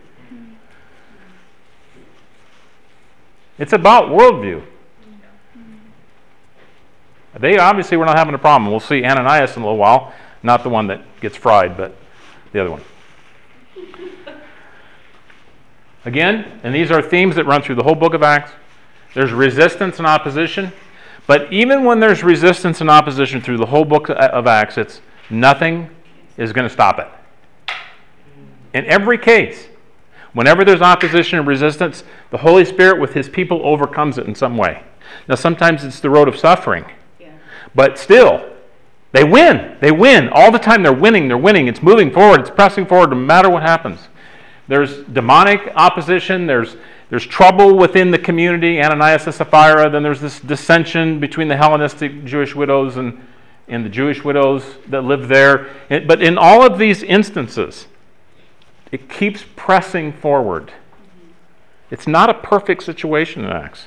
It's about worldview. They obviously were not having a problem. We'll see Ananias in a little while. Not the one that gets fried, but the other one. Again, and these are themes that run through the whole book of Acts. There's resistance and opposition. But even when there's resistance and opposition through the whole book of Acts, it's nothing is going to stop it. In every case, whenever there's opposition and resistance, the Holy Spirit with his people overcomes it in some way. Now, sometimes it's the road of suffering. Yeah. But still, they win. They win. All the time they're winning. They're winning. It's moving forward. It's pressing forward no matter what happens. There's demonic opposition. There's there's trouble within the community, Ananias and Sapphira. Then there's this dissension between the Hellenistic Jewish widows and, and the Jewish widows that live there. It, but in all of these instances, it keeps pressing forward. It's not a perfect situation in Acts.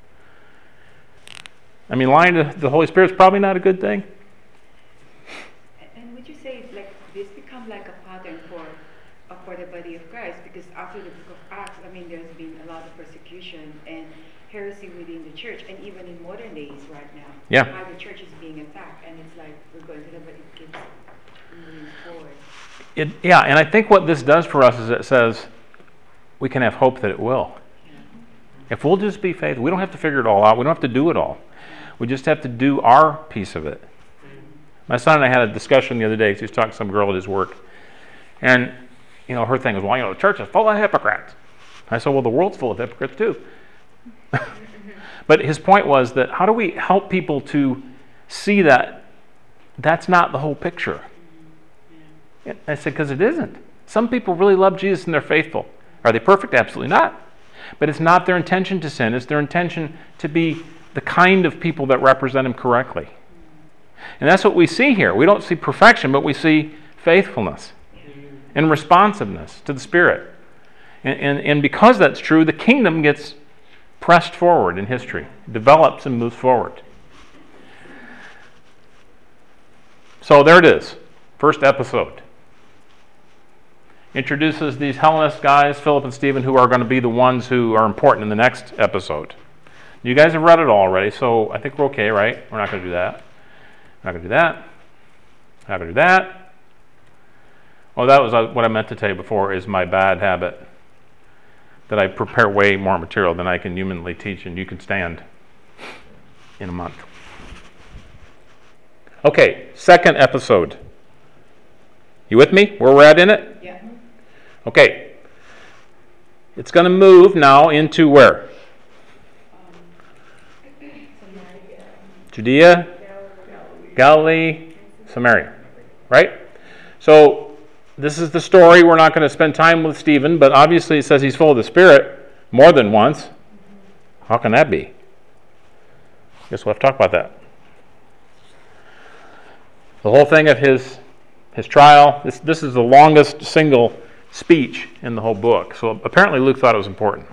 I mean, lying to the Holy Spirit is probably not a good thing. And would you say like this become like a pattern for uh, for the body of Christ? Because after the book of Acts, I mean, there's been a lot of persecution and heresy within the church, and even in modern days right now, yeah, how the church is being attacked, and it's like we're going to the, but it keeps moving forward. It, yeah, and I think what this does for us is it says we can have hope that it will. Yeah. If we'll just be faithful, we don't have to figure it all out. We don't have to do it all. We just have to do our piece of it. Mm-hmm. My son and I had a discussion the other day because he was talking to some girl at his work. And, you know, her thing was, well, you know, the church is full of hypocrites. I said, well, the world's full of hypocrites too. But his point was that how do we help people to see that that's not the whole picture? I said, because it isn't. Some people really love Jesus and they're faithful. Are they perfect? Absolutely not. But it's not their intention to sin. It's their intention to be the kind of people that represent him correctly. And that's what we see here. We don't see perfection, but we see faithfulness and responsiveness to the Spirit. And, and, and because that's true, the kingdom gets pressed forward in history, develops and moves forward. So there it is. First episode. Introduces these Hellenist guys, Philip and Stephen, who are going to be the ones who are important in the next episode. You guys have read it all already, so I think we're okay, right? We're not going to do that. We're not going to do that. We're not going to do that. Oh, that was what I meant to tell you before, is my bad habit, that I prepare way more material than I can humanly teach, and you can stand in a month. Okay, second episode. You with me? Where we're at in it? Yeah. Okay. It's going to move now into where? Um, Judea, Galilee, Samaria. Right? So this is the story. We're not going to spend time with Stephen, but obviously it says he's full of the Spirit more than once. How can that be? Guess we'll have to talk about that. The whole thing of his his trial, this, this is the longest single speech in the whole book. So apparently Luke thought it was important.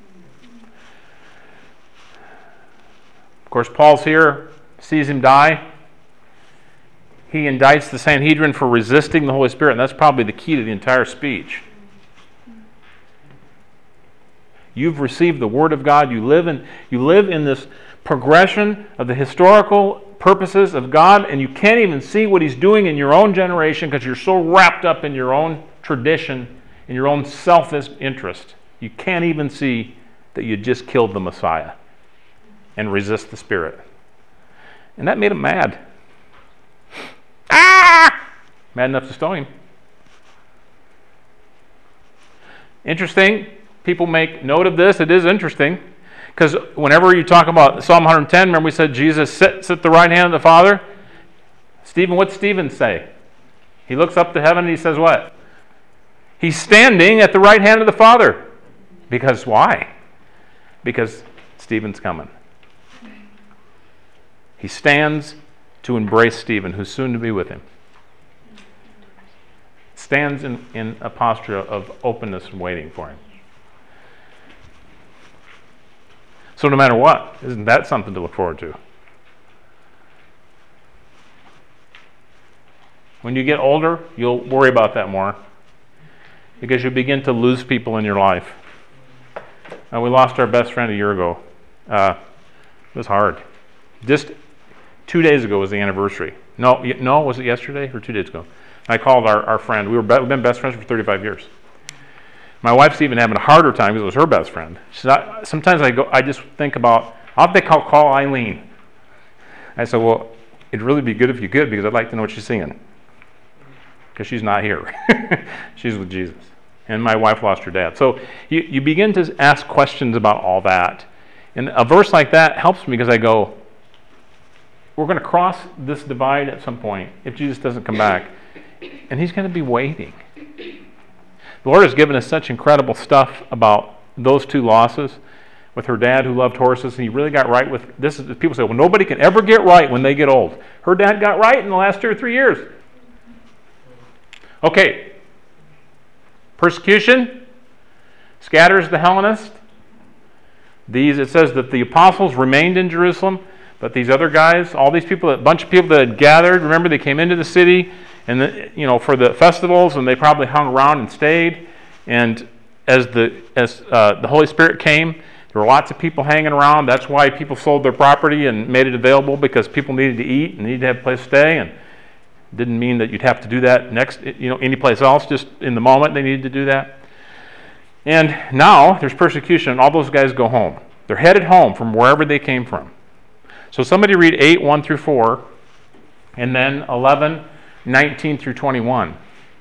Of course, Paul's here, sees him die. He indicts the Sanhedrin for resisting the Holy Spirit, and that's probably the key to the entire speech. You've received the Word of God. You live in, you live in this progression of the historical purposes of God, and you can't even see what he's doing in your own generation because you're so wrapped up in your own tradition, in your own self-interest. You can't even see that you just killed the Messiah and resist the Spirit. And that made him mad. Ah! Mad enough to stone him. Interesting. People make note of this. It is interesting. Because whenever you talk about Psalm one ten, remember we said Jesus sits at the right hand of the Father? Stephen, what's Stephen say? He looks up to heaven and he says what? He's standing at the right hand of the Father. Because why? Because Stephen's coming. He stands to embrace Stephen, who's soon to be with him. Stands in, in a posture of openness and waiting for him. So no matter what, isn't that something to look forward to? When you get older, you'll worry about that more because you begin to lose people in your life. Uh, we lost our best friend a year ago. Uh, it was hard. Just two days ago was the anniversary. No, no, was it yesterday or two days ago? I called our, our friend. We were be- we've been best friends for thirty-five years. My wife's even having a harder time because it was her best friend. She said, I, sometimes I go, I just think about, I'll have to call, call Eileen. I said, well, it'd really be good if you could because I'd like to know what she's singing. Because she's not here. She's with Jesus. And my wife lost her dad. So you, you begin to ask questions about all that. And a verse like that helps me because I go, we're going to cross this divide at some point if Jesus doesn't come back. And he's going to be waiting. The Lord has given us such incredible stuff about those two losses with her dad who loved horses, and he really got right with this. Is, people say, well, nobody can ever get right when they get old. Her dad got right in the last two or three years. Okay. Persecution scatters the Hellenists. These, it says that the apostles remained in Jerusalem, but these other guys, all these people, a bunch of people that had gathered, remember they came into the city and the, you know, for the festivals, and they probably hung around and stayed. And as the as uh, the Holy Spirit came, there were lots of people hanging around. That's why people sold their property and made it available, because people needed to eat and needed to have a place to stay. And didn't mean that you'd have to do that next, you know, any place else. Just in the moment, they needed to do that. And now there's persecution, and all those guys go home. They're headed home from wherever they came from. So somebody read eight, one through four, and then eleven, nineteen through twenty-one.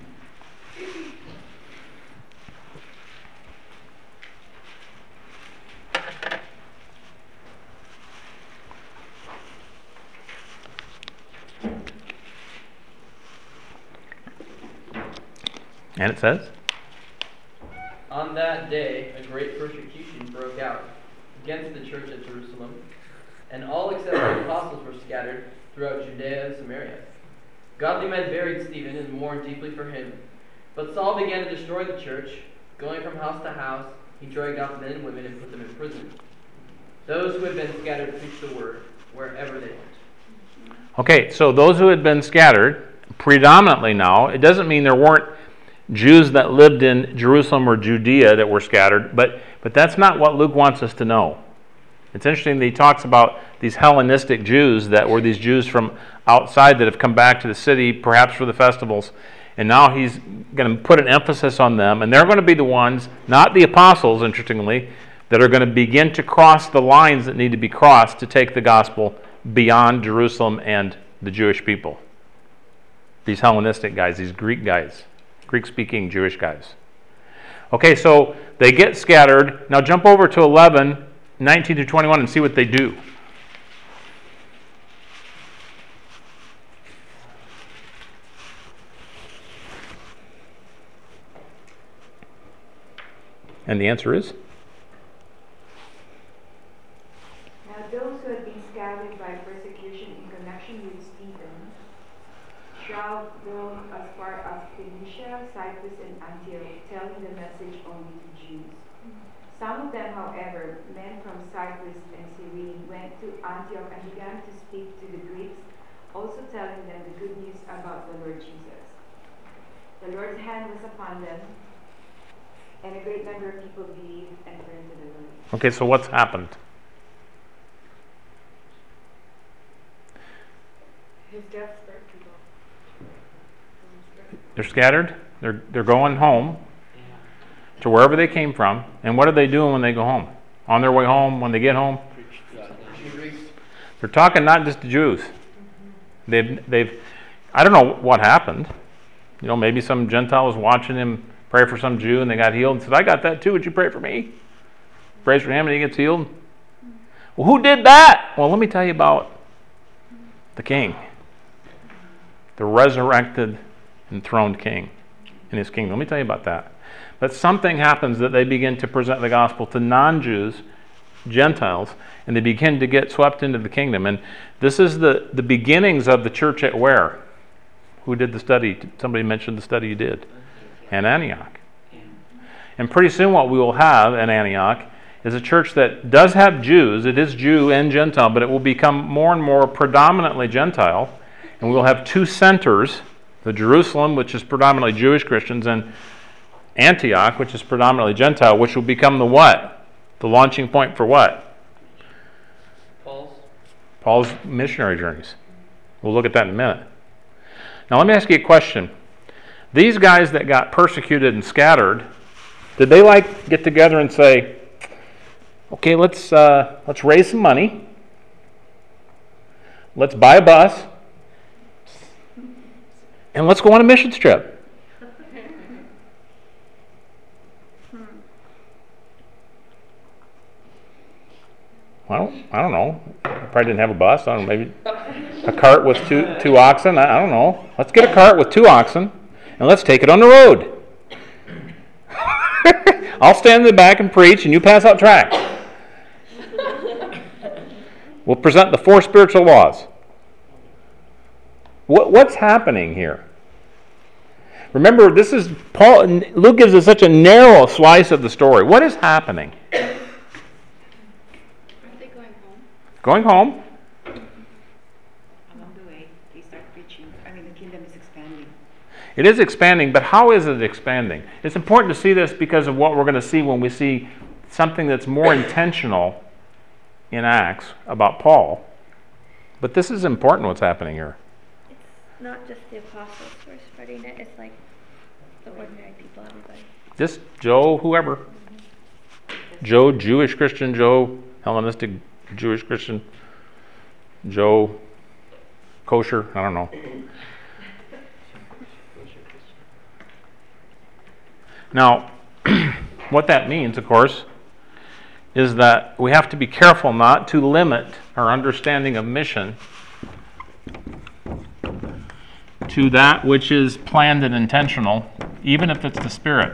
And it says, on that day, a great persecution broke out against the church at Jerusalem, and all except the apostles were scattered throughout Judea and Samaria. Godly men buried Stephen and mourned deeply for him. But Saul began to destroy the church. Going from house to house, he dragged off men and women and put them in prison. Those who had been scattered preached the word wherever they went. okay, so those who had been scattered, predominantly now, it doesn't mean there weren't Jews that lived in Jerusalem or Judea that were scattered, but, but that's not what Luke wants us to know. It's interesting that he talks about these Hellenistic Jews that were these Jews from outside that have come back to the city, perhaps for the festivals, and now he's going to put an emphasis on them, and they're going to be the ones, not the apostles, interestingly, that are going to begin to cross the lines that need to be crossed to take the gospel beyond Jerusalem and the Jewish people. These Hellenistic guys, these Greek guys, Greek-speaking Jewish guys. Okay, so they get scattered. Now jump over to eleven, nineteen to twenty-one and see what they do. And the answer is? Now those who had been scattered by persecution in connection with Stephen traveled as far as Phoenicia, Cyprus, and Antioch, telling the message only to Jews. Some of them, however, men from Cyprus and Cyrene, went to Antioch and began to speak to the Greeks, also telling them the good news about the Lord Jesus. The Lord's hand was upon them, and a great number of people believed and turned to the Lord. Okay, so what's happened? His death spread people. They're scattered. They're, they're going home to wherever they came from. And what are they doing when they go home? On their way home, when they get home? They're talking not just to Jews. They've, they've, I don't know what happened. You know, maybe some Gentile was watching him pray for some Jew and they got healed and said, I got that too. Would you pray for me? Prays for him and he gets healed. Well, who did that? Well, let me tell you about the King. The resurrected, enthroned King in his kingdom. Let me tell you about that. But something happens that they begin to present the gospel to non-Jews, Gentiles, and they begin to get swept into the kingdom. And this is the, the beginnings of the church at where? Who did the study? Somebody mentioned the study you did. And Antioch. And pretty soon what we will have in Antioch is a church that does have Jews. It is Jew and Gentile, but it will become more and more predominantly Gentile. And we will have two centers, the Jerusalem, which is predominantly Jewish Christians, and Antioch, which is predominantly Gentile, which will become the what? The launching point for what? Paul's. Paul's missionary journeys. We'll look at that in a minute. Now let me ask you a question. These guys that got persecuted and scattered, did they like get together and say, okay, let's uh, let's raise some money, let's buy a bus, and let's go on a mission trip? I don't, I don't know. Probably didn't have a bus. I don't know, maybe a cart with two two oxen. I, I don't know. Let's get a cart with two oxen and let's take it on the road. I'll stand in the back and preach and you pass out tracts. We'll present the four spiritual laws. What, what's happening here? Remember, this is Paul. Luke gives us such a narrow slice of the story. What is happening? Going home. Along the way, they start preaching. I mean, the kingdom is expanding. It is expanding, but how is it expanding? It's important to see this because of what we're going to see when we see something that's more intentional in Acts about Paul. But this is important what's happening here. It's not just the apostles who are spreading it, it's like the ordinary people, everybody. Just Joe, whoever. Joe, Jewish Christian, Joe, Hellenistic Jewish Christian, Joe, kosher, I don't know. Now, what that means, of course, is that we have to be careful not to limit our understanding of mission to that which is planned and intentional, even if it's the Spirit.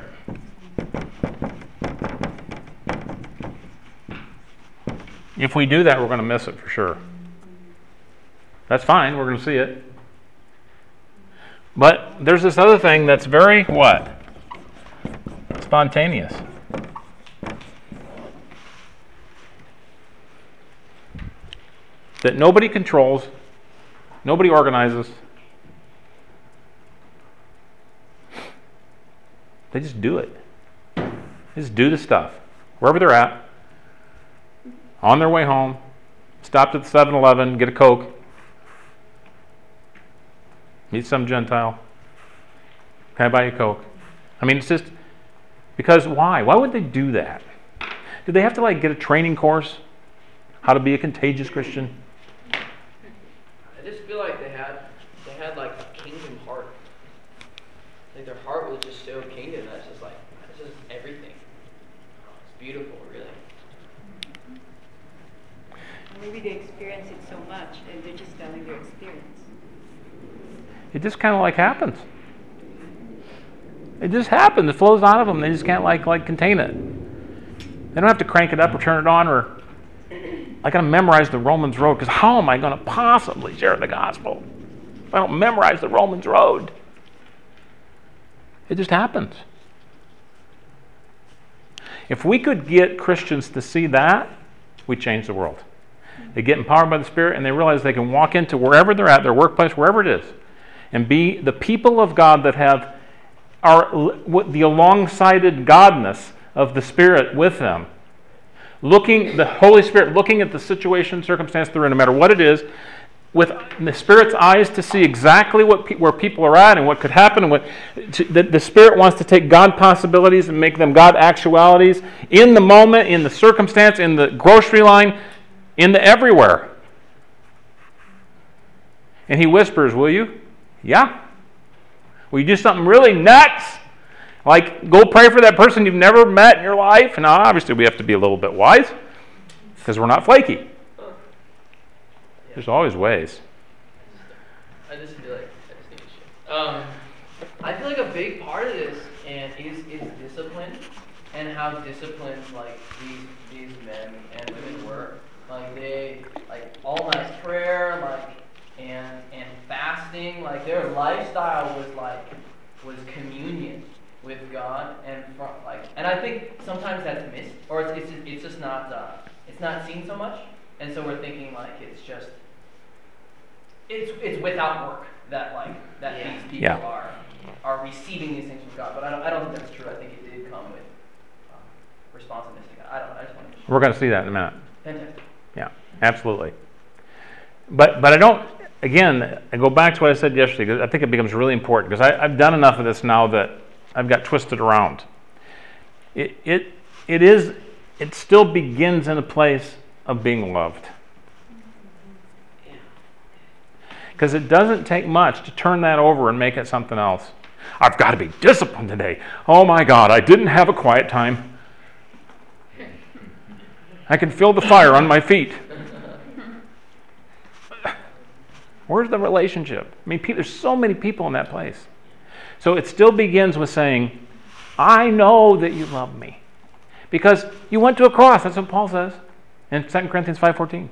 If we do that, we're going to miss it for sure. That's fine, we're going to see it. But there's this other thing that's very, what? Spontaneous. That nobody controls, nobody organizes. They just do it. They just do the stuff. Wherever they're at. On their way home, stopped at the seven eleven, get a Coke, meet some Gentile. Can I buy you a Coke? I mean, it's just, because why? Why would they do that? Do they have to like get a training course? How to be a contagious Christian? I just feel like they had, they had like a kingdom heart. Like their heart was just so kingdom. That's just like, that's just everything. It's beautiful, really. Maybe they experience it so much and they're just telling their experience. It just kind of like happens. It just happens. It flows out of them. They just can't like like contain it. They don't have to crank it up or turn it on, or I got to memorize the Romans Road, because how am I going to possibly share the gospel if I don't memorize the Romans Road? It just happens. If we could get Christians to see that, we'd change the world. They get empowered by the Spirit and they realize they can walk into wherever they're at, their workplace, wherever it is, and be the people of God that have are the alongside godness of the Spirit with them. Looking, the Holy Spirit looking at the situation, circumstance they're in, no matter what it is, with the Spirit's eyes to see exactly what pe- where people are at and what could happen. And what to, the, the Spirit wants to take God possibilities and make them God actualities in the moment, in the circumstance, in the grocery line, in the everywhere. And He whispers, will you? Yeah. Will you do something really nuts? Like go pray for that person you've never met in your life? Now, obviously, we have to be a little bit wise because we're not flaky. There's always ways. I just feel like I just need to shit. Um, I feel like a big part of this and is is discipline and how disciplined like these these men and women were. Like they like all night prayer, like and and fasting. Like their lifestyle was like was communion with God and from, like and I think sometimes that's missed or it's it's, it's just not uh, it's not seen so much. And so we're thinking like it's just It's it's without work that like that Yeah. these people Yeah. are are receiving these things from God, but I don't I don't think that's true. I think it did come with um, responsiveness to God. I don't. I just want to. We're going to see that in a minute. Fantastic. Yeah, absolutely. But but I don't. Again, I go back to what I said yesterday because I think it becomes really important because I, I've done enough of this now that I've got twisted around. It it it is. It still begins in a place of being loved. Because it doesn't take much to turn that over and make it something else. I've got to be disciplined today. Oh my God, I didn't have a quiet time. I can feel the fire on my feet. Where's the relationship? I mean, there's so many people in that place. So it still begins with saying, I know that you love me. Because you went to a cross. That's what Paul says in Second Corinthians five fourteen.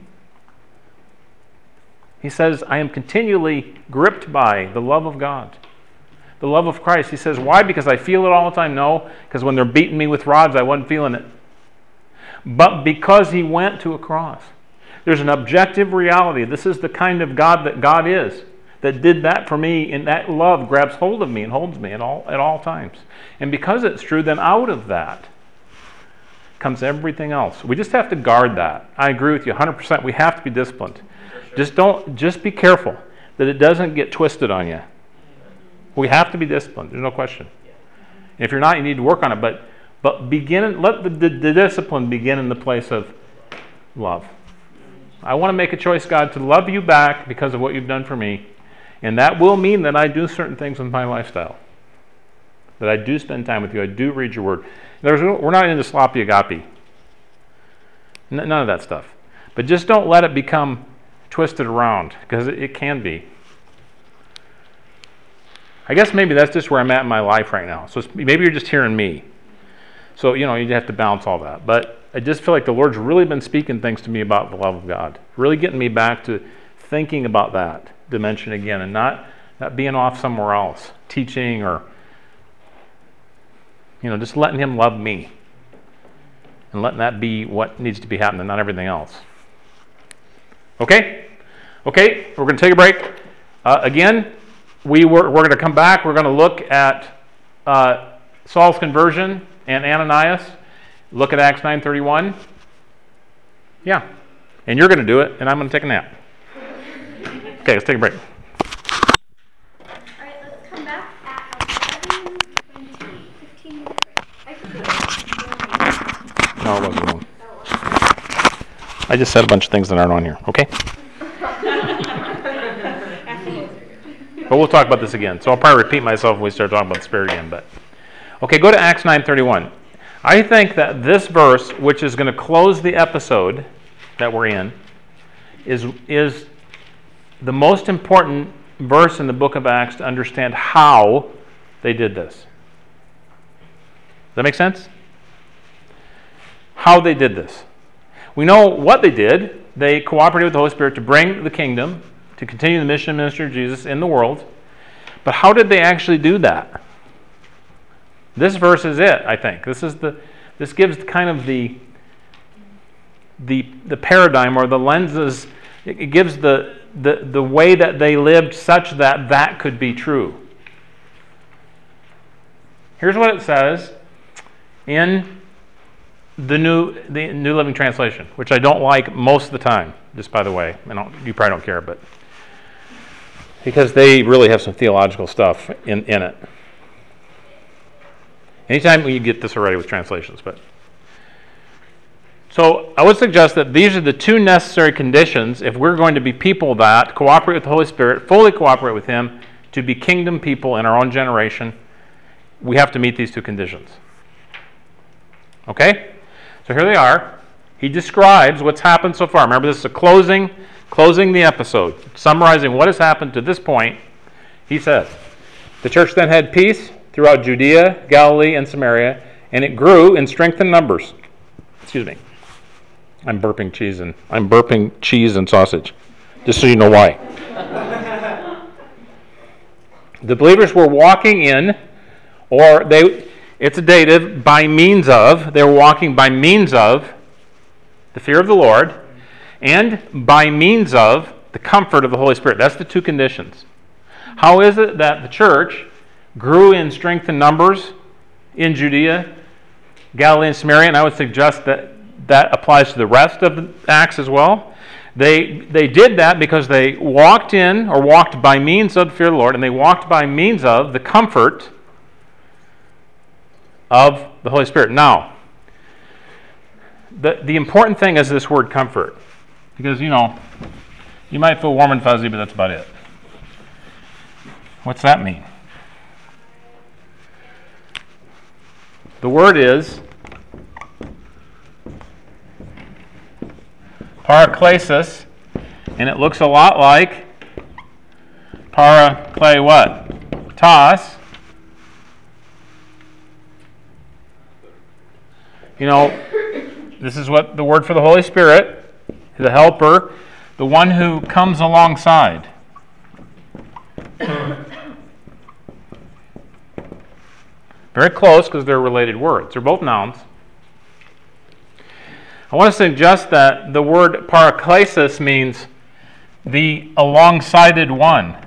He says, I am continually gripped by the love of God, the love of Christ. He says, why? Because I feel it all the time? No, because when they're beating me with rods, I wasn't feeling it. But because He went to a cross. There's an objective reality. This is the kind of God that God is, that did that for me, and that love grabs hold of me and holds me at all, at all times. And because it's true, then out of that comes everything else. We just have to guard that. I agree with you one hundred percent. We have to be disciplined. Just don't. Just be careful that it doesn't get twisted on you. We have to be disciplined. There's no question. And if you're not, you need to work on it. But but begin. Let the, the, the discipline begin in the place of love. I want to make a choice, God, to love you back because of what you've done for me, and that will mean that I do certain things with my lifestyle. That I do spend time with you. I do read your word. There's, we're not into sloppy agape. None of that stuff. But just don't let it become twisted around, because it, it can be. I guess maybe that's just where I'm at in my life right now. So it's, maybe you're just hearing me. So, you know, you have to balance all that. But I just feel like the Lord's really been speaking things to me about the love of God. Really getting me back to thinking about that dimension again and not, not being off somewhere else, teaching or, you know, just letting Him love me. And letting that be what needs to be happening, not everything else. Okay? Okay, we're going to take a break. Uh, again, we were, we're going to come back. We're going to look at uh, Saul's conversion and Ananias. Look at Acts nine thirty-one. Yeah. And you're going to do it, and I'm going to take a nap. Okay, let's take a break. All right, let's come back at eleven twenty, fifteen minute break. I could do it. No, it wasn't long. Oh, well. I just said a bunch of things that aren't on here, okay? But we'll talk about this again. So I'll probably repeat myself when we start talking about the Spirit again. But okay, go to Acts nine thirty-one. I think that this verse, which is going to close the episode that we're in, is, is the most important verse in the book of Acts to understand how they did this. Does that make sense? How they did this. We know what they did. They cooperated with the Holy Spirit to bring the kingdom, to continue the mission and ministry of Jesus in the world. But how did they actually do that? This verse is it, I think. This is the this gives kind of the the the paradigm or the lenses. It gives the the the way that they lived such that that could be true. Here's what it says in the new the New Living Translation, which I don't like most of the time. Just by the way, I don't, you probably don't care, but because they really have some theological stuff in, in it. Anytime you get this already with translations, but so I would suggest that these are the two necessary conditions if we're going to be people that cooperate with the Holy Spirit, fully cooperate with Him, to be kingdom people in our own generation. We have to meet these two conditions. Okay? So here they are. He describes what's happened so far. Remember, this is a closing, closing the episode, summarizing what has happened to this point. He says, the church then had peace throughout Judea, Galilee, and Samaria, and it grew in strength and numbers. Excuse me. I'm burping cheese and I'm burping cheese and sausage, just so you know why. The believers were walking in, or they, it's a dative, by means of, they were walking by means of the fear of the Lord and by means of the comfort of the Holy Spirit. That's the two conditions. How is it that the church grew in strength and numbers in Judea, Galilee, and Samaria? And I would suggest that that applies to the rest of the Acts as well. They they did that because they walked in or walked by means of the fear of the Lord, and they walked by means of the comfort of the Holy Spirit. Now, the, the important thing is this word comfort. Because, you know, you might feel warm and fuzzy, but that's about it. What's that mean? The word is paraklesis, and it looks a lot like paraklei what? Tas. You know, this is what the word for the Holy Spirit, the helper, the one who comes alongside. Very close because they're related words. They're both nouns. I want to suggest that the word paraklesis means the alongside one.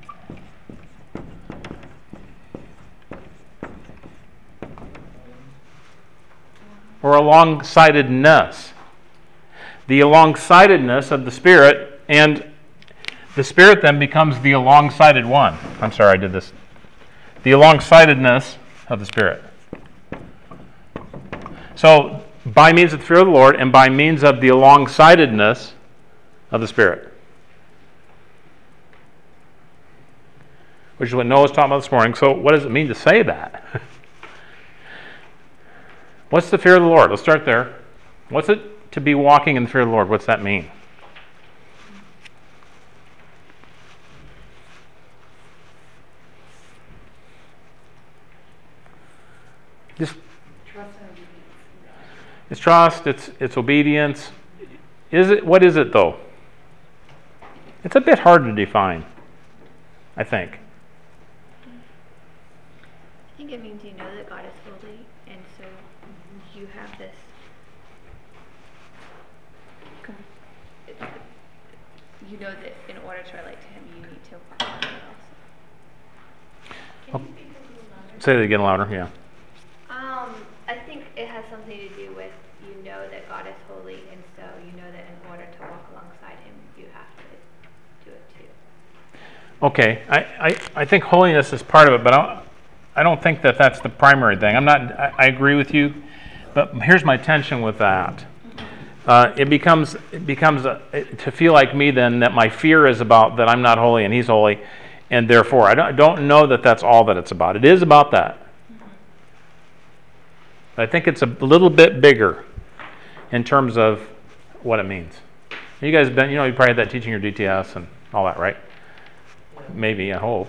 Or alongsidedness. The alongsidedness of the Spirit, and the Spirit then becomes the alongsided one. I'm sorry, I did this. The alongsidedness of the Spirit. So, by means of the fear of the Lord and by means of the alongsidedness of the Spirit. Which is what Noah was talking about this morning. So what does it mean to say that? What's the fear of the Lord? Let's start there. What's it to be walking in the fear of the Lord? What's that mean? Just It's trust, it's it's obedience. Is it what is it though? It's a bit hard to define, I think. I think it means you know that God is holy, and so you have this. You know that in order to relate to Him, you need to follow Him also. Oh, say that again louder, yeah. Um, I think it has something to do with you know that God is holy, and so you know that in order to walk alongside Him, you have to do it too. Okay, I, I, I think holiness is part of it, but I, I don't think that that's the primary thing. I'm not. I, I agree with you, but here's my tension with that. Uh, it becomes it becomes a, to feel like me then that my fear is about that I'm not holy and He's holy, and therefore I don't, I don't know that that's all that it's about. It is about that. I think it's a little bit bigger in terms of what it means. You guys been, you know, you probably had that teaching your D T S and all that, right? Maybe, I hope.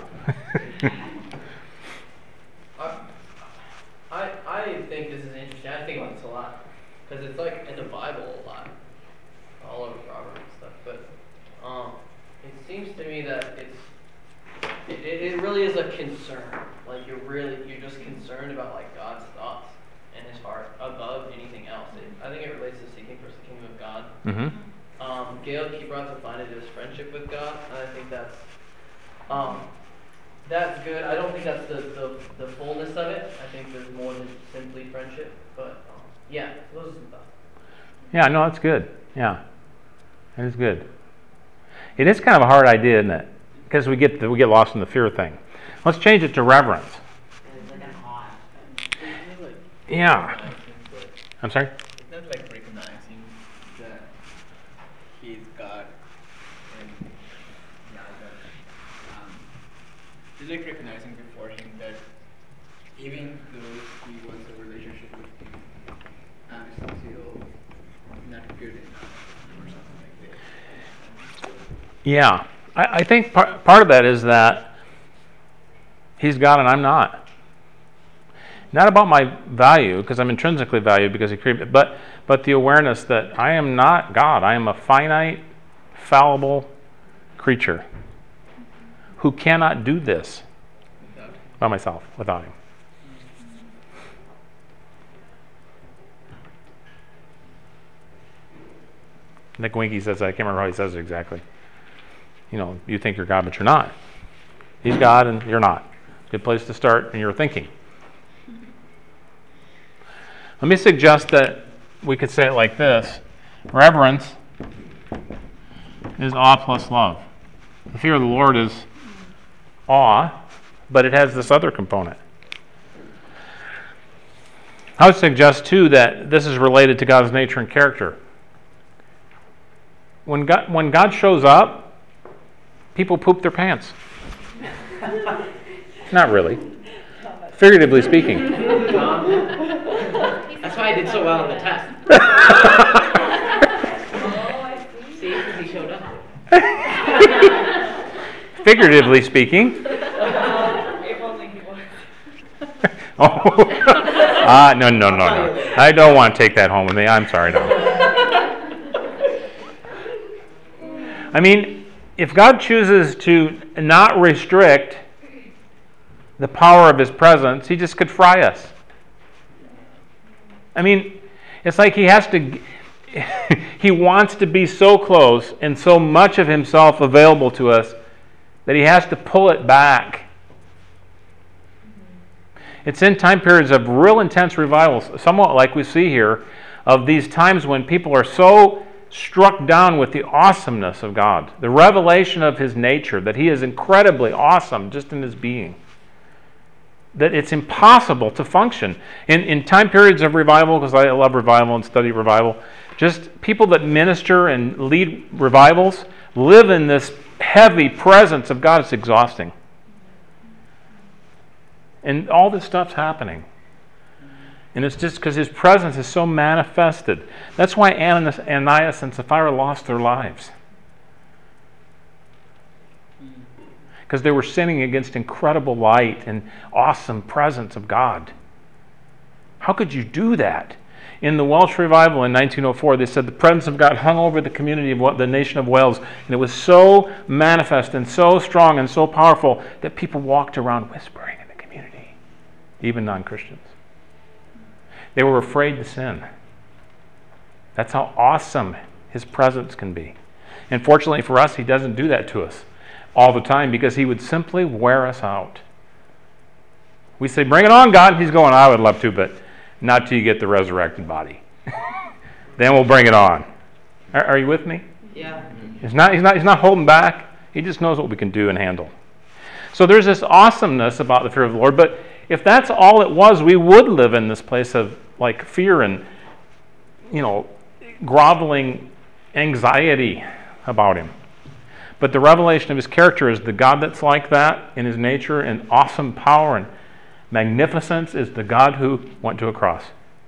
I, I, I think this is interesting. I think about this a lot because it's like in the Bible a lot, all over Proverbs and stuff. But um, it seems to me that it's it, it really is a concern. Like you're really you're just concerned about like God's thoughts and His heart above anything else. It, I think it relates to seeking first the kingdom of God. Mm-hmm. Um, Gail Keebrough defined it as friendship with God, and I think that's um, that's good. I don't think that's the, the, the fullness of it. I think there's more than simply friendship. But um, yeah, those are some thoughts. Yeah, no, that's good. Yeah, it is good. It is kind of a hard idea, isn't it? because we get we get lost in the fear thing. Let's change it to reverence. It's like an awe. Yeah. I'm sorry? It's not like recognizing that he is God and Yahweh. Um, it's like recognizing before him that even though he wants a relationship with him, I'm still not good enough or something like that. Yeah. I, I think par- part of that is that he's God and I'm not. Not about my value, because I'm intrinsically valued because he created me, but but the awareness that I am not God. I am a finite, fallible creature who cannot do this by myself without him. Nick Winky says, I can't remember how he says it exactly. You know, you think you're God, but you're not. He's God and you're not. Good place to start in your thinking. Let me suggest that we could say it like this. Reverence is awe plus love. The fear of the Lord is awe, but it has this other component. I would suggest, too, that this is related to God's nature and character. When God, when God shows up, people poop their pants. Not really. Figuratively speaking. That's why I did so well on the test. See, because he showed up. Figuratively speaking. If only he was. Oh, ah, no, no, no, no. I don't want to take that home with me. I'm sorry, no. I mean, if God chooses to not restrict the power of his presence, he just could fry us. I mean, it's like he has to, he wants to be so close and so much of himself available to us that he has to pull it back. It's in time periods of real intense revivals, somewhat like we see here, of these times when people are so struck down with the awesomeness of God, the revelation of his nature, that he is incredibly awesome just in his being, that it's impossible to function. In, in time periods of revival, because I love revival and study revival, just people that minister and lead revivals live in this heavy presence of God. It's exhausting. And all this stuff's happening. And it's just because his presence is so manifested. That's why Ananias, Ananias and Sapphira lost their lives. Because they were sinning against incredible light and awesome presence of God. How could you do that? In the Welsh revival in nineteen oh four, they said the presence of God hung over the community of the nation of Wales, and it was so manifest and so strong and so powerful that people walked around whispering in the community, even non-Christians. They were afraid to sin. That's how awesome his presence can be. And fortunately for us, he doesn't do that to us all the time, because he would simply wear us out. We say, bring it on, God. And he's going, I would love to, but not till you get the resurrected body. Then we'll bring it on. Are, are you with me? Yeah. He's not, he's not, he's not holding back. He just knows what we can do and handle. So there's this awesomeness about the fear of the Lord, but if that's all it was, we would live in this place of like fear and, you know, groveling anxiety about him. But the revelation of his character is the God that's like that in his nature and awesome power and magnificence is the God who went to a cross.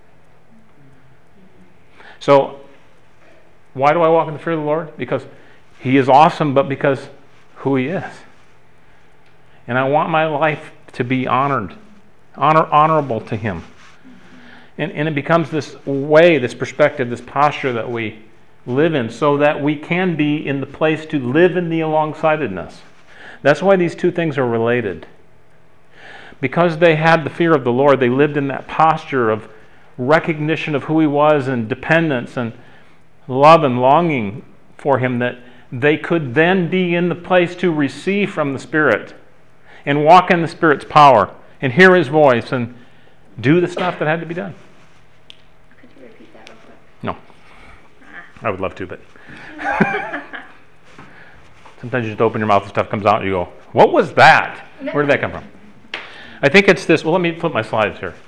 So, why do I walk in the fear of the Lord? Because he is awesome, but because who he is. And I want my life to be honored, honor, honorable to him. And, and it becomes this way, this perspective, this posture that we live in, so that we can be in the place to live in the alongsidedness. That's why these two things are related. Because they had the fear of the Lord, they lived in that posture of recognition of who he was and dependence and love and longing for him, that they could then be in the place to receive from the Spirit and walk in the Spirit's power and hear his voice and do the stuff that had to be done. Could you repeat that real quick? No. I would love to, but Sometimes you just open your mouth and stuff comes out and you go, what was that? Where did that come from? I think it's this. Well, let me flip my slides here.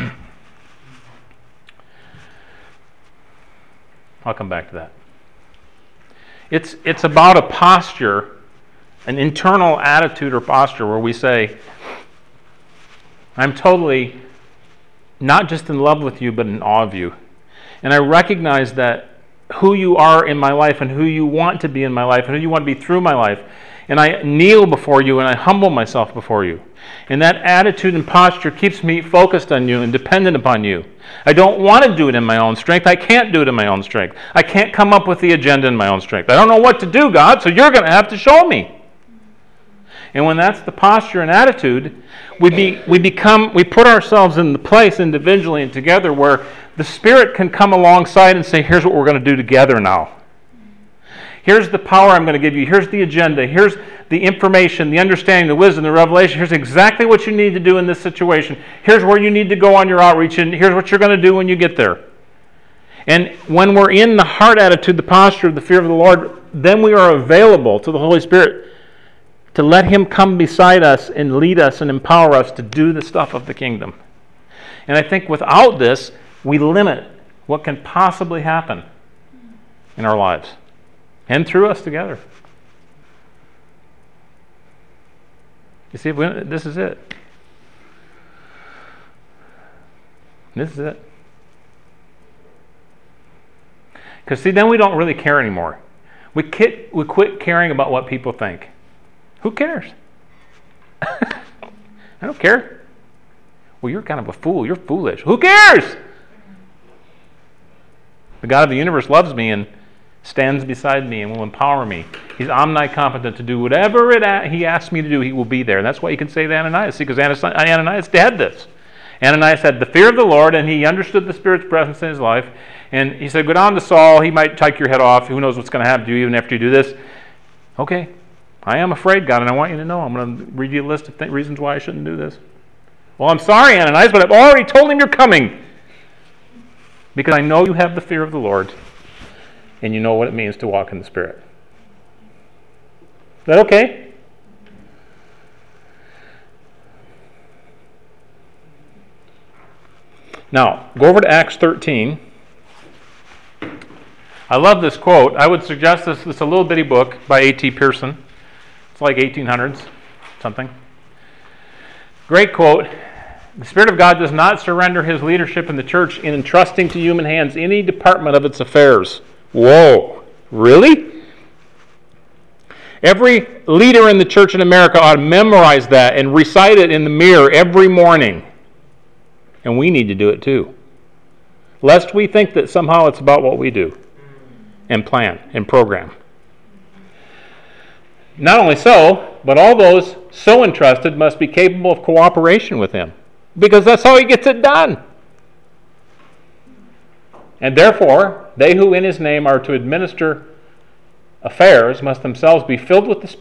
I'll come back to that. It's, it's about a posture, an internal attitude or posture where we say, I'm totally not just in love with you, but in awe of you. And I recognize that who you are in my life and who you want to be in my life and who you want to be through my life. And I kneel before you and I humble myself before you. And that attitude and posture keeps me focused on you and dependent upon you. I don't want to do it in my own strength. I can't do it in my own strength. I can't come up with the agenda in my own strength. I don't know what to do, God, so you're going to have to show me. And when that's the posture and attitude, we be, we become, we put ourselves in the place individually and together where the Spirit can come alongside and say, here's what we're going to do together now. Here's the power I'm going to give you. Here's the agenda. Here's the information, the understanding, the wisdom, the revelation. Here's exactly what you need to do in this situation. Here's where you need to go on your outreach, and here's what you're going to do when you get there. And when we're in the heart attitude, the posture of the fear of the Lord, then we are available to the Holy Spirit to let Him come beside us and lead us and empower us to do the stuff of the kingdom. And I think without this, we limit what can possibly happen in our lives and through us together. You see, we, this is it. This is it. Because see, then we don't really care anymore. We quit, we quit caring about what people think. Who cares? I don't care. Well, you're kind of a fool. You're foolish. Who cares? The God of the universe loves me and stands beside me and will empower me. He's omnicompetent to do whatever it a- He asks me to do. He will be there. And that's why you can say to Ananias. See, because Ananias had this. Ananias had the fear of the Lord, and he understood the Spirit's presence in his life. And he said, go down to Saul. He might take your head off. Who knows what's going to happen to you even after you do this. Okay. I am afraid, God, and I want you to know. I'm going to read you a list of th- reasons why I shouldn't do this. Well, I'm sorry, Ananias, but I've already told him you're coming. Because I know you have the fear of the Lord, and you know what it means to walk in the Spirit. Is that okay? Now, go over to Acts thirteen. I love this quote. I would suggest this. It's a little bitty book by A T Pearson. It's like eighteen hundreds, something. Great quote. The Spirit of God does not surrender His leadership in the church in entrusting to human hands any department of its affairs. Whoa, really? Every leader in the church in America ought to memorize that and recite it in the mirror every morning. And we need to do it too. Lest we think that somehow it's about what we do and plan and program. Not only so, but all those so entrusted must be capable of cooperation with Him. Because that's how He gets it done. And therefore, they who in His name are to administer affairs must themselves be filled with the Spirit